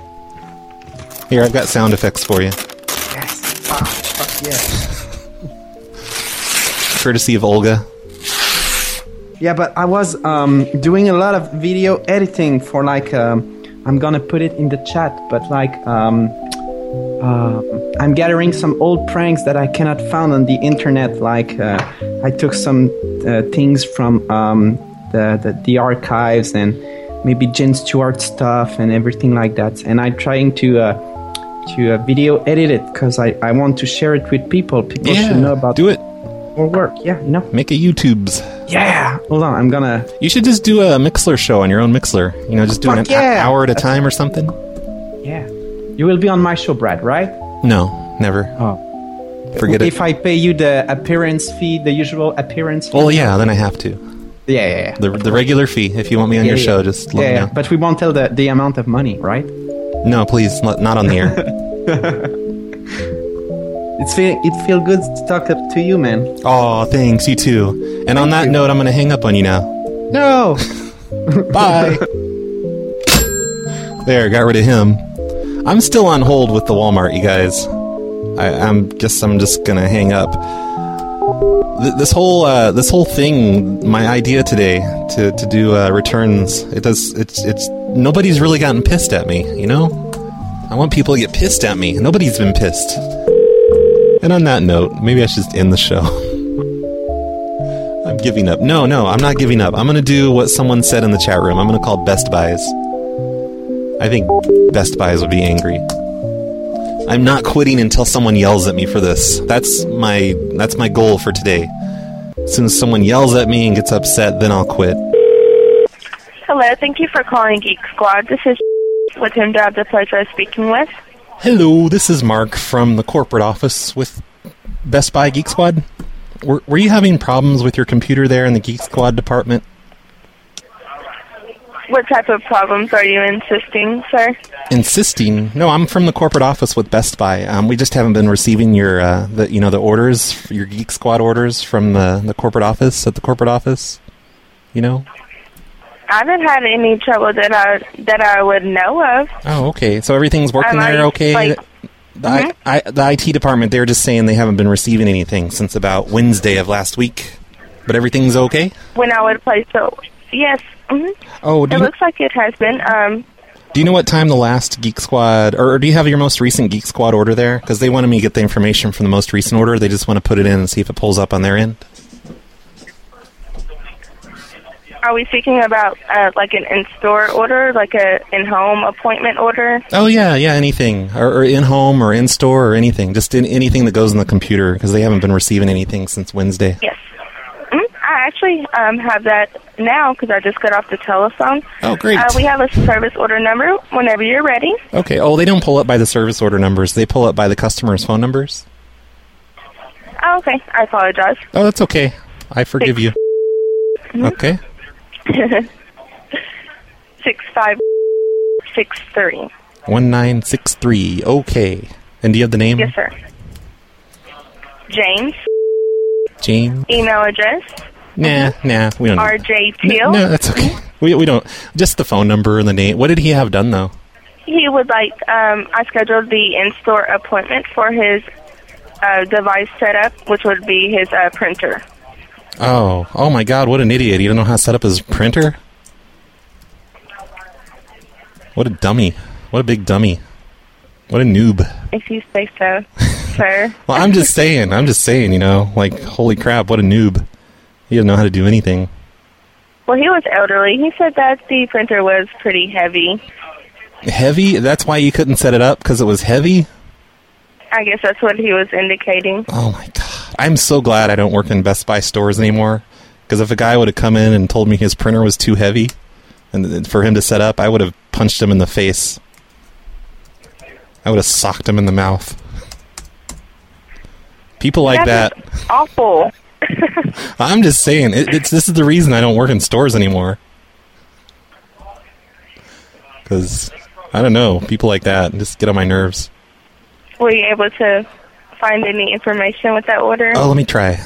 Here, I've got sound effects for you, Yes. Ah, fuck yeah. courtesy of Olga. Yeah, but I was um, doing a lot of video editing for like um, I'm gonna put it in the chat, but like um, uh, I'm gathering some old pranks that I cannot find on the internet. Like uh, I took some uh, things from um, the, the the archives and maybe Jen Stewart stuff and everything like that. And I'm trying to uh, to uh, video edit it because I, I want to share it with people. People Yeah, should know about do it. Or work. Yeah, you know. Make a YouTube's. Yeah. Hold on, I'm gonna. You should just do a Mixler show on your own Mixler. You know, just doing Fuck an a- yeah. hour at a time or something. Yeah. You will be on my show, Brad, right? No, never. Oh. Forget it. If I pay you the appearance fee, the usual appearance fee. Well, yeah, then I have to. Yeah, yeah, yeah. The the regular fee. If you want me on Yeah, your yeah. show, just let yeah, me yeah. know. But we won't tell the, the amount of money, right? No, please, not not on the air. It's feel it feel good to talk up to you, man. Oh, thanks. You too. And on that you. note, I'm going to hang up on you now. No. Bye. There, got rid of him. I'm still on hold with the Walmart, you guys. I, I'm guess I'm just gonna hang up. Th- this whole uh, this whole thing, my idea today to to do uh, returns. It does. It's it's nobody's really gotten pissed at me. You know, I want people to get pissed at me. Nobody's been pissed. And on that note, maybe I should just end the show. I'm giving up. No, no, I'm not giving up. I'm going to do what someone said in the chat room. I'm going to call Best Buys. I think Best Buys would be angry. I'm not quitting until someone yells at me for this. That's my that's my goal for today. As soon as someone yells at me and gets upset, then I'll quit. Hello, thank you for calling Geek Squad. This is with whom do I have the pleasure of speaking with? Hello, this is Mark from the corporate office with Best Buy Geek Squad. Were, were you having problems with your computer there in the Geek Squad department? What type of problems are you insisting, sir? Insisting? No, I'm from the corporate office with Best Buy. Um, we just haven't been receiving your, uh, the you know, the orders, your Geek Squad orders from the, the corporate office at the corporate office. You know? I haven't had any trouble that I that I would know of. Oh, okay. So everything's working Um, are there you, okay? like- The, I, I, the I T department, they're just saying they haven't been receiving anything since about Wednesday of last week. But everything's okay? When I would place the... Yes. Mm-hmm. Oh, do It you, looks like it has been. Um, do you know what time the last Geek Squad... Or, or do you have your most recent Geek Squad order there? Because they wanted me to get the information from the most recent order. They just want to put it in and see if it pulls up on their end. are we speaking about uh, like an in-store order, like a in-home appointment order? Oh, yeah, yeah, anything. Or, or in-home or in-store or anything. Just in, anything that goes in the computer, because they haven't been receiving anything since Wednesday. Yes. Mm, I actually um, have that now because I just got off the telephone. Oh, great. Uh, we have a service order number whenever you're ready. Okay. Oh, they don't pull up by the service order numbers. They pull up by the customer's phone numbers. Oh, okay. I apologize. Oh, that's okay. I forgive you. Mm-hmm. Okay. Six five six three. One nine six three. Okay. And do you have the name? Yes, sir. James. James. Email address. Nah, nah. We don't. R J Teal. No, that's okay. We we don't. Just the phone number and the name. What did he have done though? He would like. Um, I scheduled the in-store appointment for his uh, device setup, which would be his uh, printer. Oh, oh my God! What an idiot! He don't know how to set up his printer. What a dummy! What a big dummy! What a noob! If you say so, sir. Well, I'm just saying. I'm just saying. You know, like holy crap! What a noob! He didn't know how to do anything. Well, he was elderly. He said that the printer was pretty heavy. Heavy? That's why you couldn't set it up, because it was heavy? I guess that's what he was indicating. Oh my God. I'm so glad I don't work in Best Buy stores anymore. Because if a guy would have come in and told me his printer was too heavy and for him to set up, I would have punched him in the face. I would have socked him in the mouth. People like that. that. Awful. I'm just saying, it, it's this is the reason I don't work in stores anymore. Because, I don't know, people like that just get on my nerves. Were you able to find any information with that order? Oh, let me try.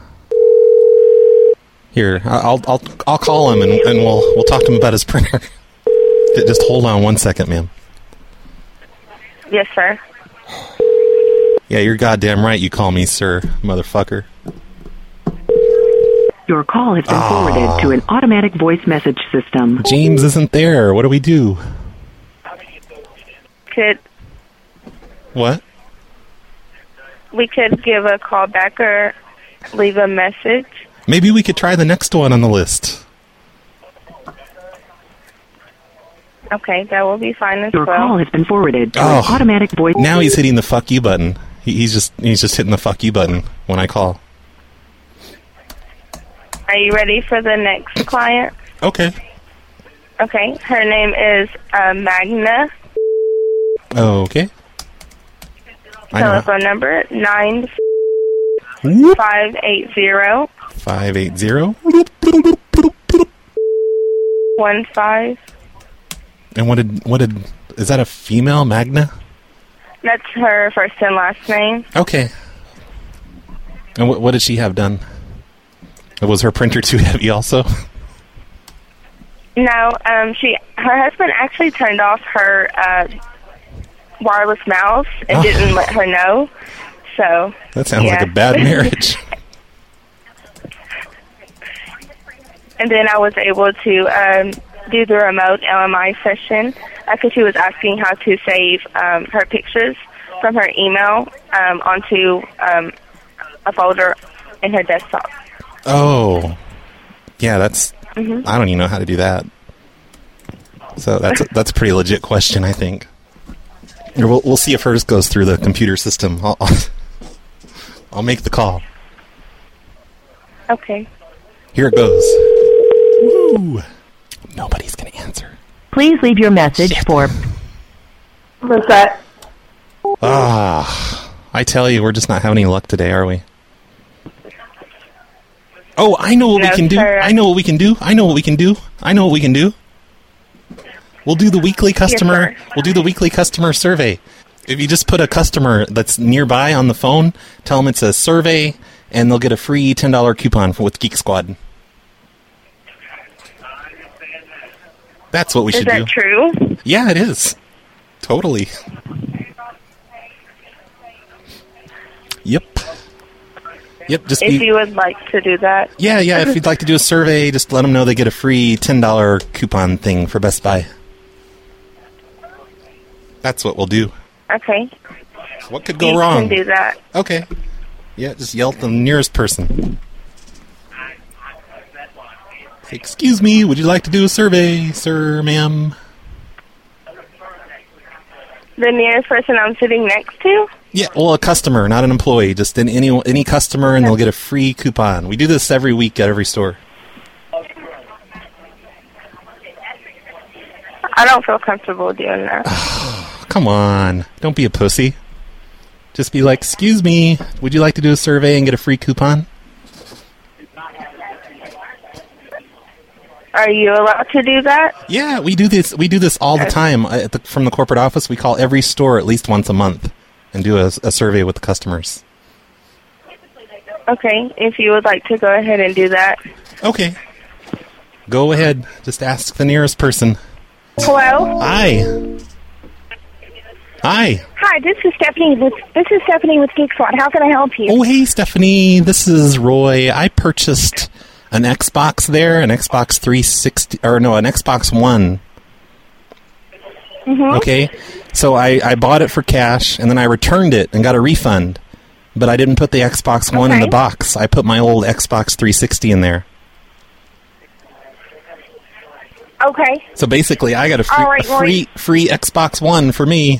Here, I'll I'll I'll call him and, and we'll we'll talk to him about his printer. Just hold on one second, ma'am. Yes, sir. Yeah, you're goddamn right. You call me sir, motherfucker. Your call has been oh. forwarded to an automatic voice message system. James isn't there. What do we do? Could What? we could give a call back or leave a message? Maybe we could try the next one on the list. Okay, that will be fine as Your well. call has been forwarded to Oh. an automatic voice. Now he's hitting the fuck you button. He, he's just he's just hitting the fuck you button when I call. Are you ready for the next client? Okay. Okay, her name is uh, Magna. Okay. I know. Telephone number nine five eight zero Five eight zero. one five. And what did what did is that a female Magna? That's her first and last name. Okay. And what what did she have done? Was her printer too heavy also? No, um, she her husband actually turned off her uh, wireless mouse and Oh. didn't let her know. So That sounds yeah. like a bad marriage. And then I was able to um, do the remote L M I session because she was asking how to save um, her pictures from her email um, onto um, a folder in her desktop. Oh. Yeah, that's Mhm. I don't even know how to do that. So that's a, that's a pretty legit question, I think. Or we'll we'll see if hers goes through the computer system. I'll I'll, I'll make the call. Okay. Here it goes. Woo. Nobody's going to answer. Please leave your message Shit. for... What's that? Ah, I tell you, we're just not having any luck today, are we? Oh, I know what No, we can do. sir. I know what we can do. I know what we can do. I know what we can do. We'll do the weekly customer. sir. We'll do the weekly customer survey. If you just put a customer that's nearby on the phone, tell them it's a survey, and they'll get a free ten dollar coupon for, with Geek Squad. That's what we Is should that do. true? Yeah, it is. Totally. Yep. Yep, just If be... you would like to do that. Yeah, yeah, if you'd like to do a survey, just let them know they get a free ten dollars coupon thing for Best Buy. That's what we'll do. Okay. What could go you wrong? You can do that. Okay. Yeah, just yell at the nearest person. Excuse me, would you like to do a survey, sir, ma'am? The nearest person I'm sitting next to? Yeah, well, a customer, not an employee. Just in any any customer, and they'll get a free coupon. We do this every week at every store. I don't feel comfortable doing that. Come on, don't be a pussy. Just be like, excuse me, would you like to do a survey and get a free coupon? Are you allowed to do that? Yeah, we do this. We do this all the time at the, from the corporate office. We call every store at least once a month and do a, a survey with the customers. Okay, if you would like to go ahead and do that. Okay. Go ahead. Just ask the nearest person. Hello? Hi. Hi. Hi, this is Stephanie. With, this is Stephanie with Geek Squad. How can I help you? Oh, hey, Stephanie. This is Roy. I purchased an Xbox there, an Xbox three sixty, or no, an Xbox One. Mm-hmm. Okay, so I, I bought it for cash, and then I returned it and got a refund. But I didn't put the Xbox One in the box. I put my old Xbox three sixty in there. Okay. So basically, I got a free, All right, a free, free Xbox One for me.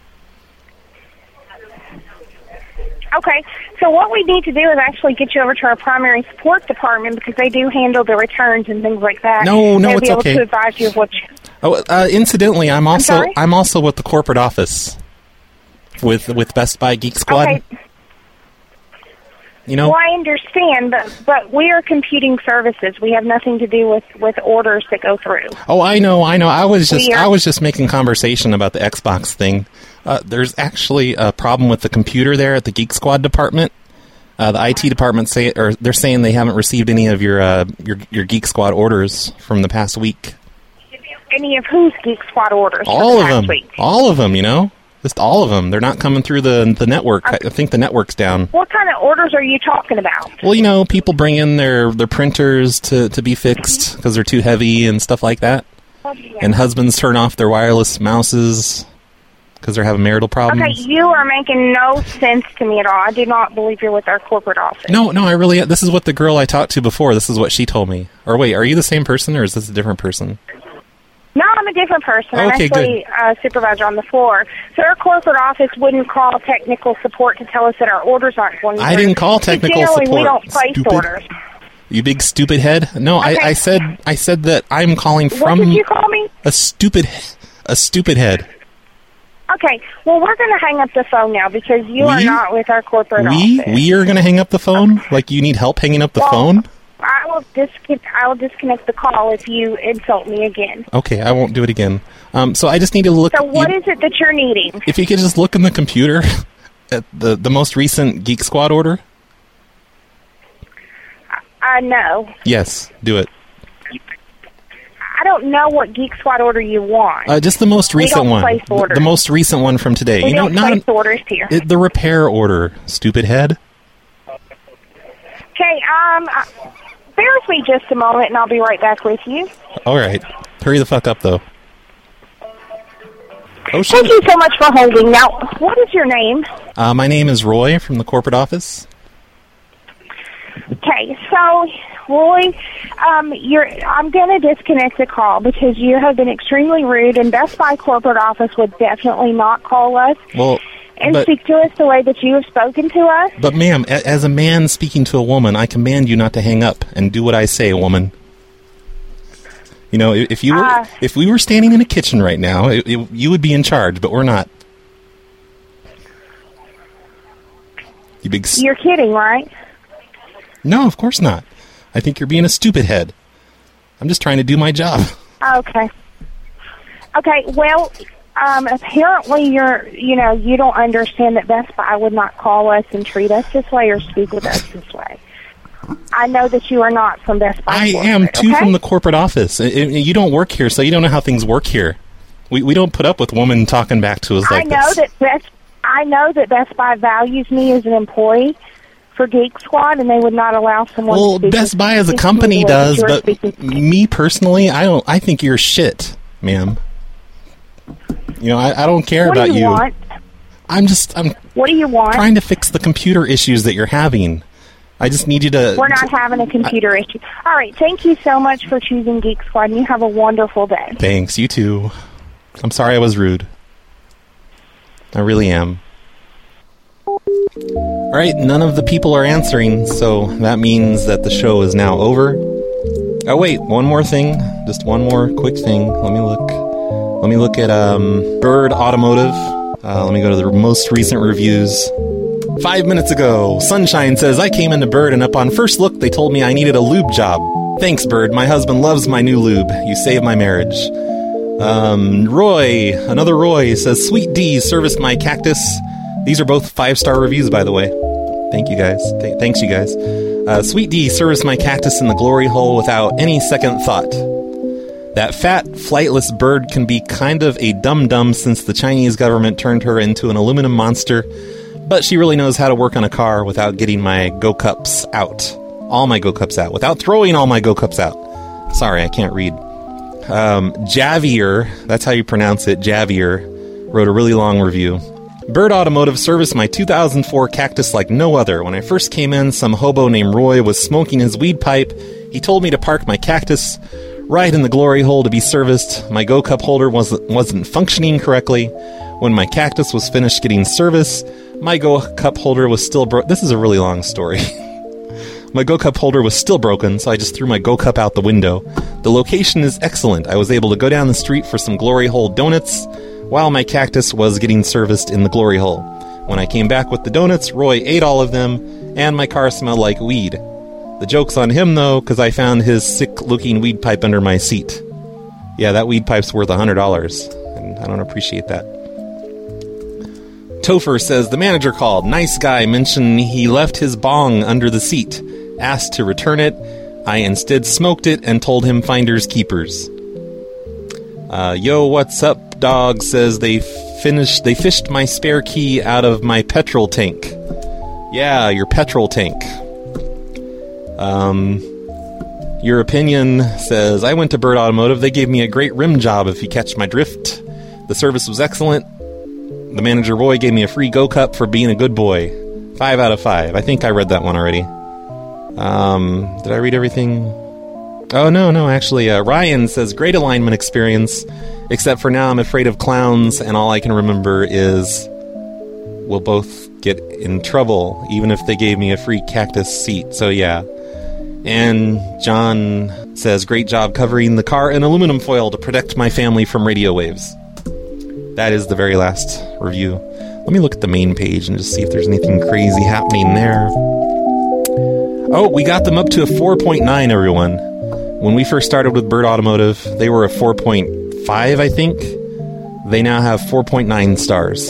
Okay. So what we need to do is actually get you over to our primary support department because they do handle the returns and things like that. No, no, They'll it's be able okay. to advise you of what you... Oh, uh, incidentally, I'm also sorry? I'm also with the corporate office with with Best Buy Geek Squad. Okay. You know, Well, I understand, but, but we are computing services. We have nothing to do with, with orders that go through. Oh, I know, I know. I was just We are- I was just making conversation about the Xbox thing. Uh, there's actually a problem with the computer there at the Geek Squad department. Uh, the I T department say, or they're saying they haven't received any of your uh, your your Geek Squad orders from the past week. Any of whose Geek Squad orders? for All the of past them, Week? all of them. You know, just all of them. They're not coming through the the network. I, I think the network's down. What kind of orders are you talking about? Well, you know, people bring in their, their printers to, to be fixed because they're too heavy and stuff like that. And husbands turn off their wireless mouses because they're having marital problems. Okay, you are making no sense to me at all. I do not believe you're with our corporate office. No, no, I really... This is what the girl I talked to before, this is what she told me. Or wait, are you the same person or is this a different person? No, I'm a different person. I'm Okay, actually a supervisor on the floor. So our corporate office wouldn't call technical support to tell us that our orders aren't going I through. didn't call technical Generally, support. we don't place Stupid. orders. You big stupid head? No, Okay. I, I said I said that I'm calling What from... did you call me? A stupid... A stupid head. Okay, well, we're going to hang up the phone now because you are We? not with our corporate We? office. We are going to hang up the phone? Like you need help hanging up the Well, phone? I will disconnect. I will disconnect the call if you insult me again. Okay, I won't do it again. Um, so I just need to look... So what you- is it that you're needing? If you could just look in the computer at the, the most recent Geek Squad order. I know. Yes, do it. I don't know what Geek Squad order you want. Uh, just the most We recent don't one. place The, orders. the most recent one from today. We you know, don't not place orders here. it, the repair order, stupid head. Okay, um, uh, bear with me just a moment, and I'll be right back with you. All right. Hurry the fuck up, though. Oh, Thank shit. you so much for holding. Now, what is your name? Uh, my name is Roy from the corporate office. Okay, so Roy, um, you're. I'm going to disconnect the call because you have been extremely rude, and Best Buy corporate office would definitely not call us Well, and but, speak to us the way that you have spoken to us. but ma'am, a- as a man speaking to a woman, I command you not to hang up and do what I say, woman. You know, i- if you were, Uh, if we were standing in a kitchen right now, it, it, you would be in charge, but we're not. You big. S- You're kidding, right? no, of course not. I think you're being a stupid head. I'm just trying to do my job. Okay. Okay, well, um, apparently you're, you know, you don't understand that Best Buy would not call us and treat us this way or speak with us this way. I know that you are not from Best Buy. I corporate, am too okay? from the corporate office. I- I- You don't work here, so you don't know how things work here. We we don't put up with women talking back to us like I know this. that Best I know that Best Buy values me as an employee for Geek Squad, and they would not allow someone Well, to speak Best with- Buy as a speak company with the way that does, you're but speaking. me personally, I don't. I think you're shit, ma'am. You know, I, I don't care What about do you want? I'm just. I'm What do you want? trying to fix the computer issues that you're having. I just need you to. We're not having a computer issue. All right, thank you so much for choosing Geek Squad, and you have a wonderful day. Thanks. You too. I'm sorry I was rude. I really am. All right, none of the people are answering, so that means that the show is now over. Oh wait, one more thing, just one more quick thing. Let me look. Let me look at um, Bird Automotive. Uh, let me go to the most recent reviews. Five minutes ago, Sunshine says, I came into Bird and upon first look they told me I needed a lube job. Thanks, Bird. My husband loves my new lube. You saved my marriage. Um, Roy, another Roy, says, Sweet D serviced my cactus. These are both five-star reviews, by the way. Thank you, guys. Th- thanks, you guys. Uh, Sweet D serviced my cactus in the glory hole without any second thought. That fat, flightless bird can be kind of a dum-dum since the Chinese government turned her into an aluminum monster, but she really knows how to work on a car without getting my go-cups out. All my go-cups out. Without throwing all my go-cups out. Sorry, I can't read. Um, Javier, that's how you pronounce it, Javier, wrote a really long review. Bird Automotive serviced my two thousand four Cactus like no other. When I first came in, some hobo named Roy was smoking his weed pipe. He told me to park my Cactus right in the glory hole to be serviced. My go-cup holder wasn't, wasn't functioning correctly. When my Cactus was finished getting service, my go-cup holder was still broke. This is a really long story. My go-cup holder was still broken, so I just threw my go-cup out the window. The location is excellent. I was able to go down the street for some glory hole donuts while my Cactus was getting serviced in the glory hole. When I came back with the donuts, Roy ate all of them, and my car smelled like weed. The joke's on him, though, because I found his sick-looking weed pipe under my seat. Yeah, that weed pipe's worth one hundred dollars, and I don't appreciate that. Topher says, the manager called. Nice guy mentioned he left his bong under the seat. Asked to return it. I instead smoked it and told him finders keepers. Uh, yo, what's up, dog? Says they finished. They fished my spare key out of my petrol tank. Yeah, your petrol tank. Um, your opinion says I went to Bird Automotive. They gave me a great rim job. If you catch my drift, the service was excellent. The manager Roy gave me a free go cup for being a good boy. Five out of five. I think I read that one already. Um, did I read everything? Oh, no, no, actually, uh, Ryan says, great alignment experience, except for now I'm afraid of clowns, and all I can remember is we'll both get in trouble, even if they gave me a free cactus seat, so yeah. And John says, great job covering the car in aluminum foil to protect my family from radio waves. That is the very last review. Let me look at the main page and just see if there's anything crazy happening there. Oh, we got them up to a four point nine, everyone. When we first started with Bird Automotive, they were a four point five, I think. They now have four point nine stars.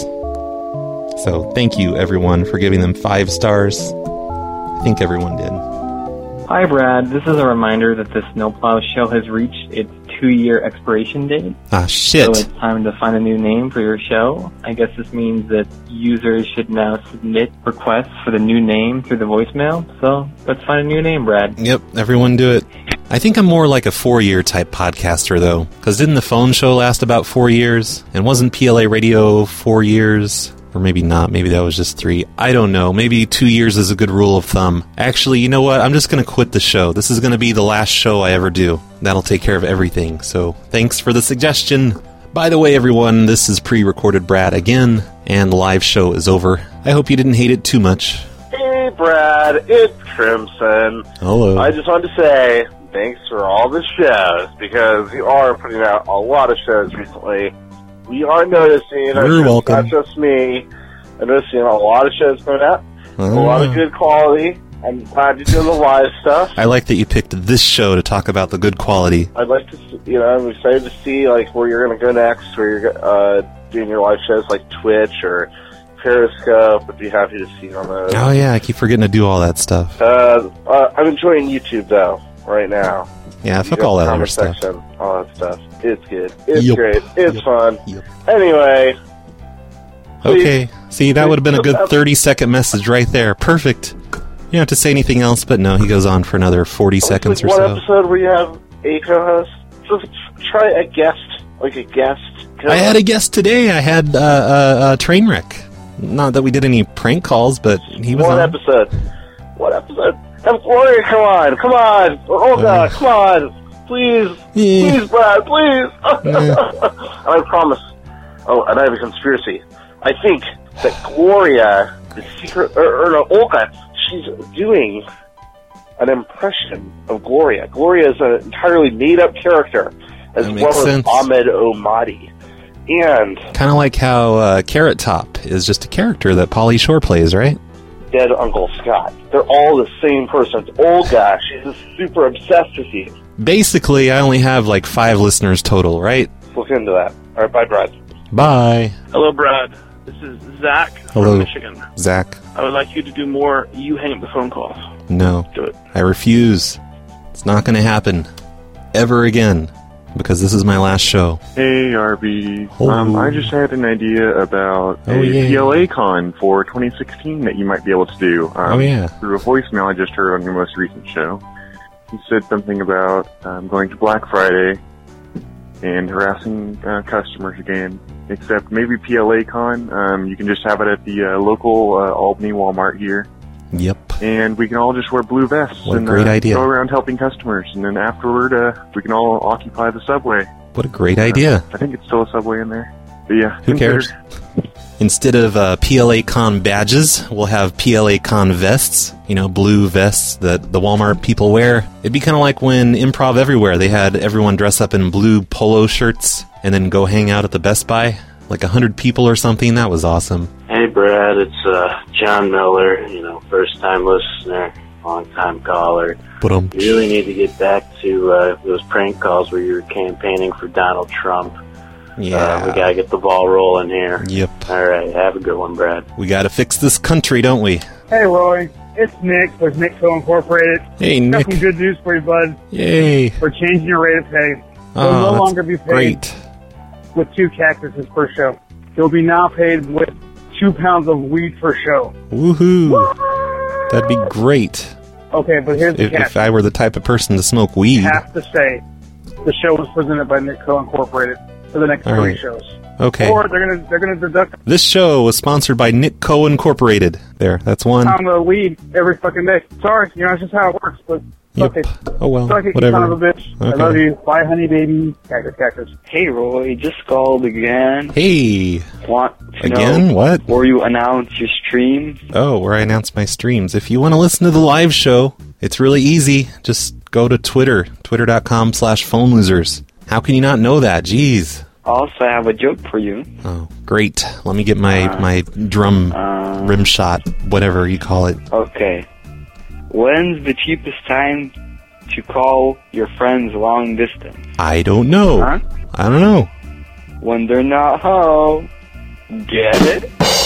So thank you, everyone, for giving them five stars. I think everyone did. Hi, Brad. This is a reminder that the Snowplow show has reached its two-year expiration date. Ah, shit. So it's time to find a new name for your show. I guess this means that users should now submit requests for the new name through the voicemail. So let's find a new name, Brad. Yep, everyone do it. I think I'm more like a four-year type podcaster, though. Because didn't the phone show last about four years? And wasn't P L A Radio four years? Or maybe not. Maybe that was just three. I don't know. Maybe two years is a good rule of thumb. Actually, you know what? I'm just going to quit the show. This is going to be the last show I ever do. That'll take care of everything. So thanks for the suggestion. By the way, everyone, this is pre-recorded Brad again, and the live show is over. I hope you didn't hate it too much. Hey, Brad. It's Crimson. Hello. I just wanted to say thanks for all the shows, because you are putting out a lot of shows recently. We are noticing, You're welcome. Not just me, I'm noticing a lot of shows coming out, Oh. a lot of good quality. I'm glad you're doing the live stuff. I like that you picked this show to talk about the good quality. I'd like to, see, you know, I'm excited to see like where you're going to go next, where you're uh, doing your live shows like Twitch or Periscope. I'd be happy to see you on those. Oh yeah, I keep forgetting to do all that stuff. Uh, uh, I'm enjoying YouTube though right now. Yeah, You fuck got all the that other comment stuff. section, all that stuff. It's good. It's Yup. great. It's Yup. fun. Yup. Anyway, Okay. See, that would have been a good thirty-second message right there. Perfect. You don't have to say anything else, but no, he goes on for another forty seconds or One so. episode where you have a co-host. Just try a guest, like a guest. I had a guest today. I had uh, uh, a train wreck. Not that we did any prank calls, but he was One on. episode. One episode. Have Gloria, come on, come on. Oh, God, come on. Please. Yeah. Please, Brad, please. Yeah. And I promise. Oh, and I have a conspiracy. I think that Gloria, the secret, or, or no, Olga, she's doing an impression of Gloria. Gloria is an entirely made-up character, as That well makes as sense. Ahmed Omadi. And Kind of like how uh, Carrot Top is just a character that Pauly Shore plays, right? Dead Uncle Scott. They're all the same person. It's Olga. She's just super obsessed with you. Basically, I only have like five listeners total, right? Look into that. All right, bye, Brad. Bye. Hello, Brad. This is Zach Hello, from Michigan. Zach. I would like you to do more you hang up the phone calls. No. Do it. I refuse. It's not going to happen. Ever again. Because this is my last show. Hey, R B. Oh. Um, I just had an idea about Oh, a yeah. P L A Con for twenty sixteen that you might be able to do. Um, Oh, yeah. Through a voicemail I just heard on your most recent show. You said something about um, going to Black Friday and harassing uh, customers again. Except maybe P L A Con, um, you can just have it at the uh, local uh, Albany Walmart here. Yep. And we can all just wear blue vests What a and great uh, idea. go around helping customers. And then afterward, uh, we can all occupy the subway. What a great idea. I think it's still a subway in there. But yeah. Who consider- cares? Instead of uh, P L A Con badges, we'll have P L A Con vests. You know, blue vests that the Walmart people wear. It'd be kind of like when Improv Everywhere, they had everyone dress up in blue polo shirts and then go hang out at the Best Buy. Like a hundred people or something. That was awesome. Hey, Brad, it's uh, John Miller, you know, first-time listener, long-time caller. But-um. You really need to get back to uh, those prank calls where you were campaigning for Donald Trump. Yeah. Uh, we got to get the ball rolling here. Yep. All right, have a good one, Brad. We got to fix this country, don't we? Hey, Roy. It's Nick with Nick Co. Incorporated. Hey, Got Nick. some good news for you, bud. Yay. We're changing your rate of pay. You'll Oh, no that's longer be paid great. with two cactuses per show. You'll be now paid with two pounds of weed per show. Woohoo. That'd be great. Okay, but here's the If, catch. if I were the type of person to smoke weed. You have to say the show was presented by Nick Co. Incorporated for the next All three right. shows. Okay. Or they're gonna they're gonna deduct This show was sponsored by Nick Co. Incorporated. There, that's a one. pound of weed every fucking day. Sorry, you know, it's just how it works, but Yep. okay. Oh, well, Suck it, you whatever. son of a bitch. I Okay. love you. Bye, honey, baby. Cactus, cactus. Hey, Roy, just called again. Hey. Want to Again? know What? where you announce your stream? Oh, where I announce my streams. If you want to listen to the live show, it's really easy. Just go to Twitter, twitter.com slash phone losers. How can you not know that? Jeez. Also, I have a joke for you. Oh, great. Let me get my, Uh, my drum uh, rim shot, whatever you call it. Okay. When's the cheapest time to call your friends long distance? I don't know. Huh? I don't know. When they're not home. Get it?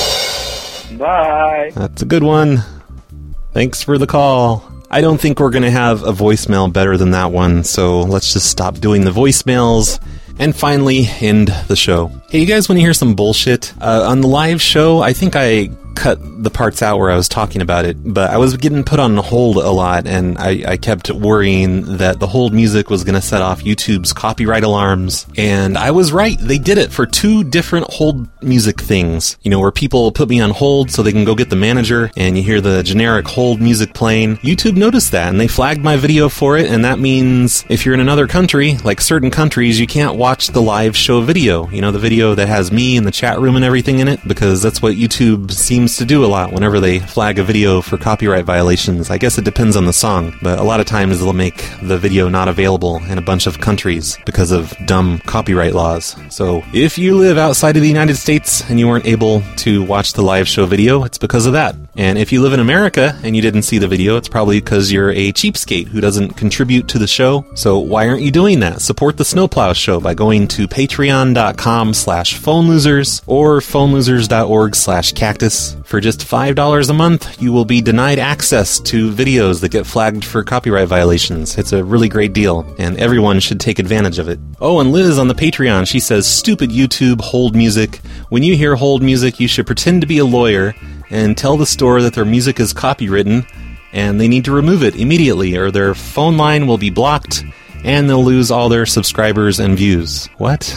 Bye. That's a good one. Thanks for the call. I don't think we're going to have a voicemail better than that one, so let's just stop doing the voicemails and finally end the show. Hey, you guys want to hear some bullshit? Uh, on the live show, I think I cut the parts out where I was talking about it, but I was getting put on hold a lot, and I, I kept worrying that the hold music was going to set off YouTube's copyright alarms, and I was right. They did it for two different hold music things, you know, where people put me on hold so they can go get the manager, and you hear the generic hold music playing. YouTube noticed that, and they flagged my video for it, and that means if you're in another country, like certain countries, you can't watch the live show video, you know, the video that has me and the chat room and everything in it, because that's what YouTube seems to do a lot whenever they flag a video for copyright violations. I guess it depends on the song, but a lot of times they'll make the video not available in a bunch of countries because of dumb copyright laws. So if you live outside of the United States and you weren't able to watch the live show video, it's because of that. And if you live in America and you didn't see the video, it's probably because you're a cheapskate who doesn't contribute to the show. So why aren't you doing that? Support the Snowplow Show by going to patreon.com slash phone losers or phonelosers.org slash cactus. For just five dollars a month, you will be denied access to videos that get flagged for copyright violations. It's a really great deal, and everyone should take advantage of it. Oh, and Liz on the Patreon, she says, stupid YouTube, hold music. When you hear hold music, you should pretend to be a lawyer and tell the store that their music is copywritten, and they need to remove it immediately, or their phone line will be blocked, and they'll lose all their subscribers and views. What?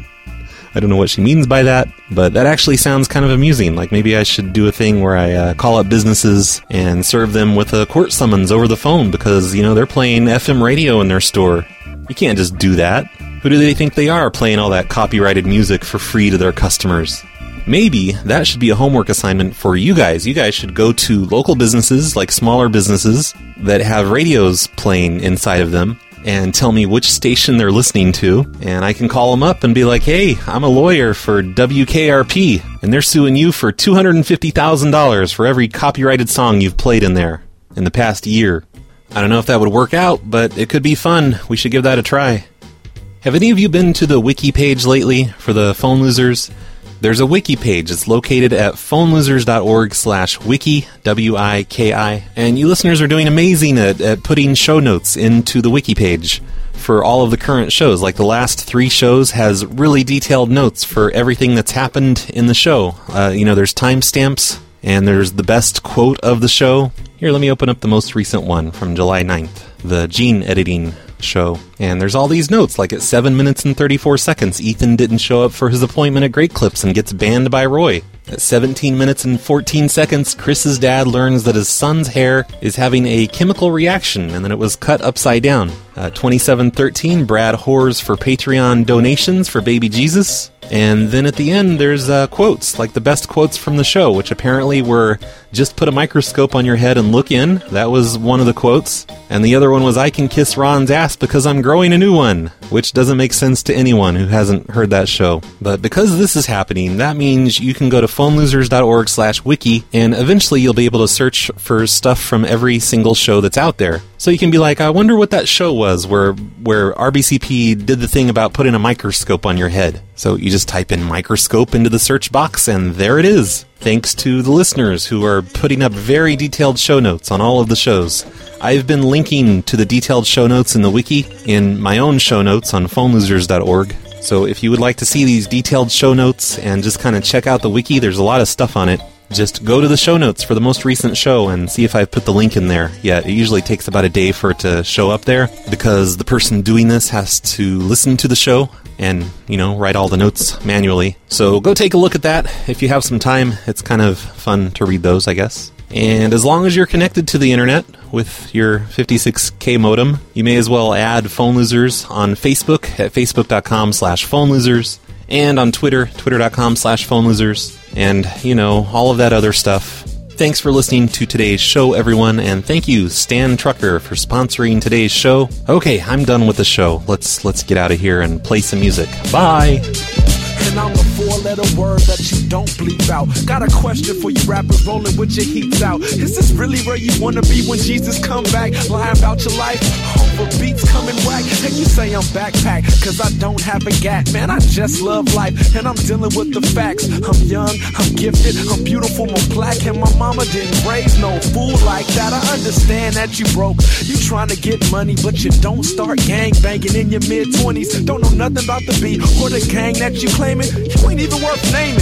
I don't know what she means by that, but that actually sounds kind of amusing. Like maybe I should do a thing where I uh, call up businesses and serve them with a court summons over the phone because, you know, they're playing F M radio in their store. You can't just do that. Who do they think they are, playing all that copyrighted music for free to their customers? Maybe that should be a homework assignment for you guys. You guys should go to local businesses, like smaller businesses, that have radios playing inside of them, and tell me which station they're listening to, and I can call them up and be like, hey, I'm a lawyer for W K R P, and they're suing you for two hundred fifty thousand dollars for every copyrighted song you've played in there in the past year. I don't know if that would work out, but it could be fun. We should give that a try. Have any of you been to the wiki page lately for the Phone Losers? There's a wiki page. It's located at phonelosers.org slash wiki, W I K I. And you listeners are doing amazing at, at putting show notes into the wiki page for all of the current shows. Like the last three shows has really detailed notes for everything that's happened in the show. Uh, you know, there's timestamps, and there's the best quote of the show. Here, let me open up the most recent one from July ninth, the gene editing show, and there's all these notes. Like at seven minutes and thirty-four seconds, Ethan didn't show up for his appointment at Great Clips and gets banned by Roy. At seventeen minutes and fourteen seconds, Chris's dad learns that his son's hair is having a chemical reaction and that it was cut upside down. Uh, twenty-seven thirteen, Brad whores for Patreon donations for baby Jesus. And then at the end, there's uh, quotes, like the best quotes from the show, which apparently were, just put a microscope on your head and look in. That was one of the quotes. And the other one was, I can kiss Ron's ass because I'm growing a new one, which doesn't make sense to anyone who hasn't heard that show. But because this is happening, that means you can go to phonelosers.org slash wiki, and eventually you'll be able to search for stuff from every single show that's out there. So you can be like, I wonder what that show was where where R B C P did the thing about putting a microscope on your head. So you just type in microscope into the search box, and there it is. Thanks to the listeners who are putting up very detailed show notes on all of the shows. I've been linking to the detailed show notes in the wiki in my own show notes on phonelosers dot org. So if you would like to see these detailed show notes and just kind of check out the wiki, there's a lot of stuff on it. Just go to the show notes for the most recent show and see if I've put the link in there. Yeah, it usually takes about a day for it to show up there because the person doing this has to listen to the show and, you know, write all the notes manually. So go take a look at that if you have some time. It's kind of fun to read those, I guess. And as long as you're connected to the internet with your fifty-six K modem, you may as well add Phone Losers on Facebook at facebook.com slash phone losers and on Twitter, twitter.com slash phone losers. And, you know, all of that other stuff. Thanks for listening to today's show, everyone, and thank you, Stan Trucker, for sponsoring today's show. Okay, I'm done with the show. Let's let's get out of here and play some music. Bye! And I'm a four-letter word that you don't bleep out. Got a question for you rappers rolling with your heats out. Is this really where you wanna be when Jesus come back? Lying about your life? Over beats coming whack. And you say I'm backpack, cause I don't have a gat. Man, I just love life, and I'm dealing with the facts. I'm young, I'm gifted, I'm beautiful, I'm black, and my mama didn't raise no fool like that. I understand that you broke, you trying to get money, but you don't start gang banging in your mid-twenties. Don't know nothing about the beat or the gang that you claiming. You ain't even worth naming.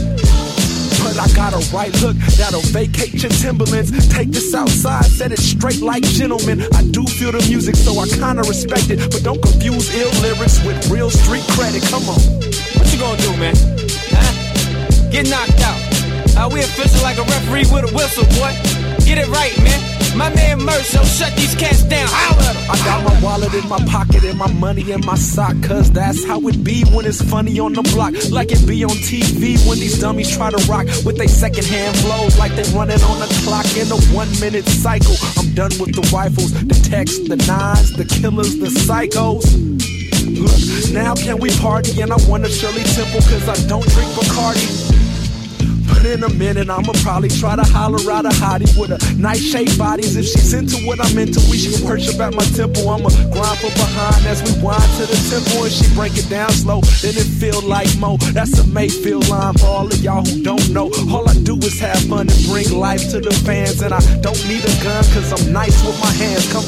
But I got a right hook that'll vacate your Timberlands. Take this outside, set it straight like gentlemen. I do feel the music, so I kinda respect it. But don't confuse ill lyrics with real street credit. Come on. What you gonna do, man? Huh? Get knocked out. Uh, we official like a referee with a whistle, boy. Get it right, man. My man Merch, so shut these cats down. I got my wallet in my pocket and my money in my sock, cause that's how it be when it's funny on the block. Like it be on T V when these dummies try to rock with they secondhand flows, like they running on the clock in a one minute cycle. I'm done with the rifles, the texts, the nines, the killers, the psychos. Look, now can we party? And I want a Shirley Temple cause I don't drink Bacardi. But in a minute, I'ma probably try to holler out a hottie with a nice shaped bodies. If she's into what I'm into, we should worship at my temple. I'ma grind from behind as we wind to the temple. And she break it down slow, then it feel like Mo. That's a Mayfield line for all of y'all who don't know. All I do is have fun bring life to the fans. And I don't need a gun cause I'm nice with my hands. Come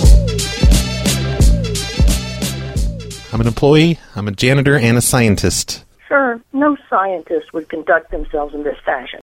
on. I'm an employee, I'm a janitor, and a scientist. Sir, no scientist would conduct themselves in this fashion.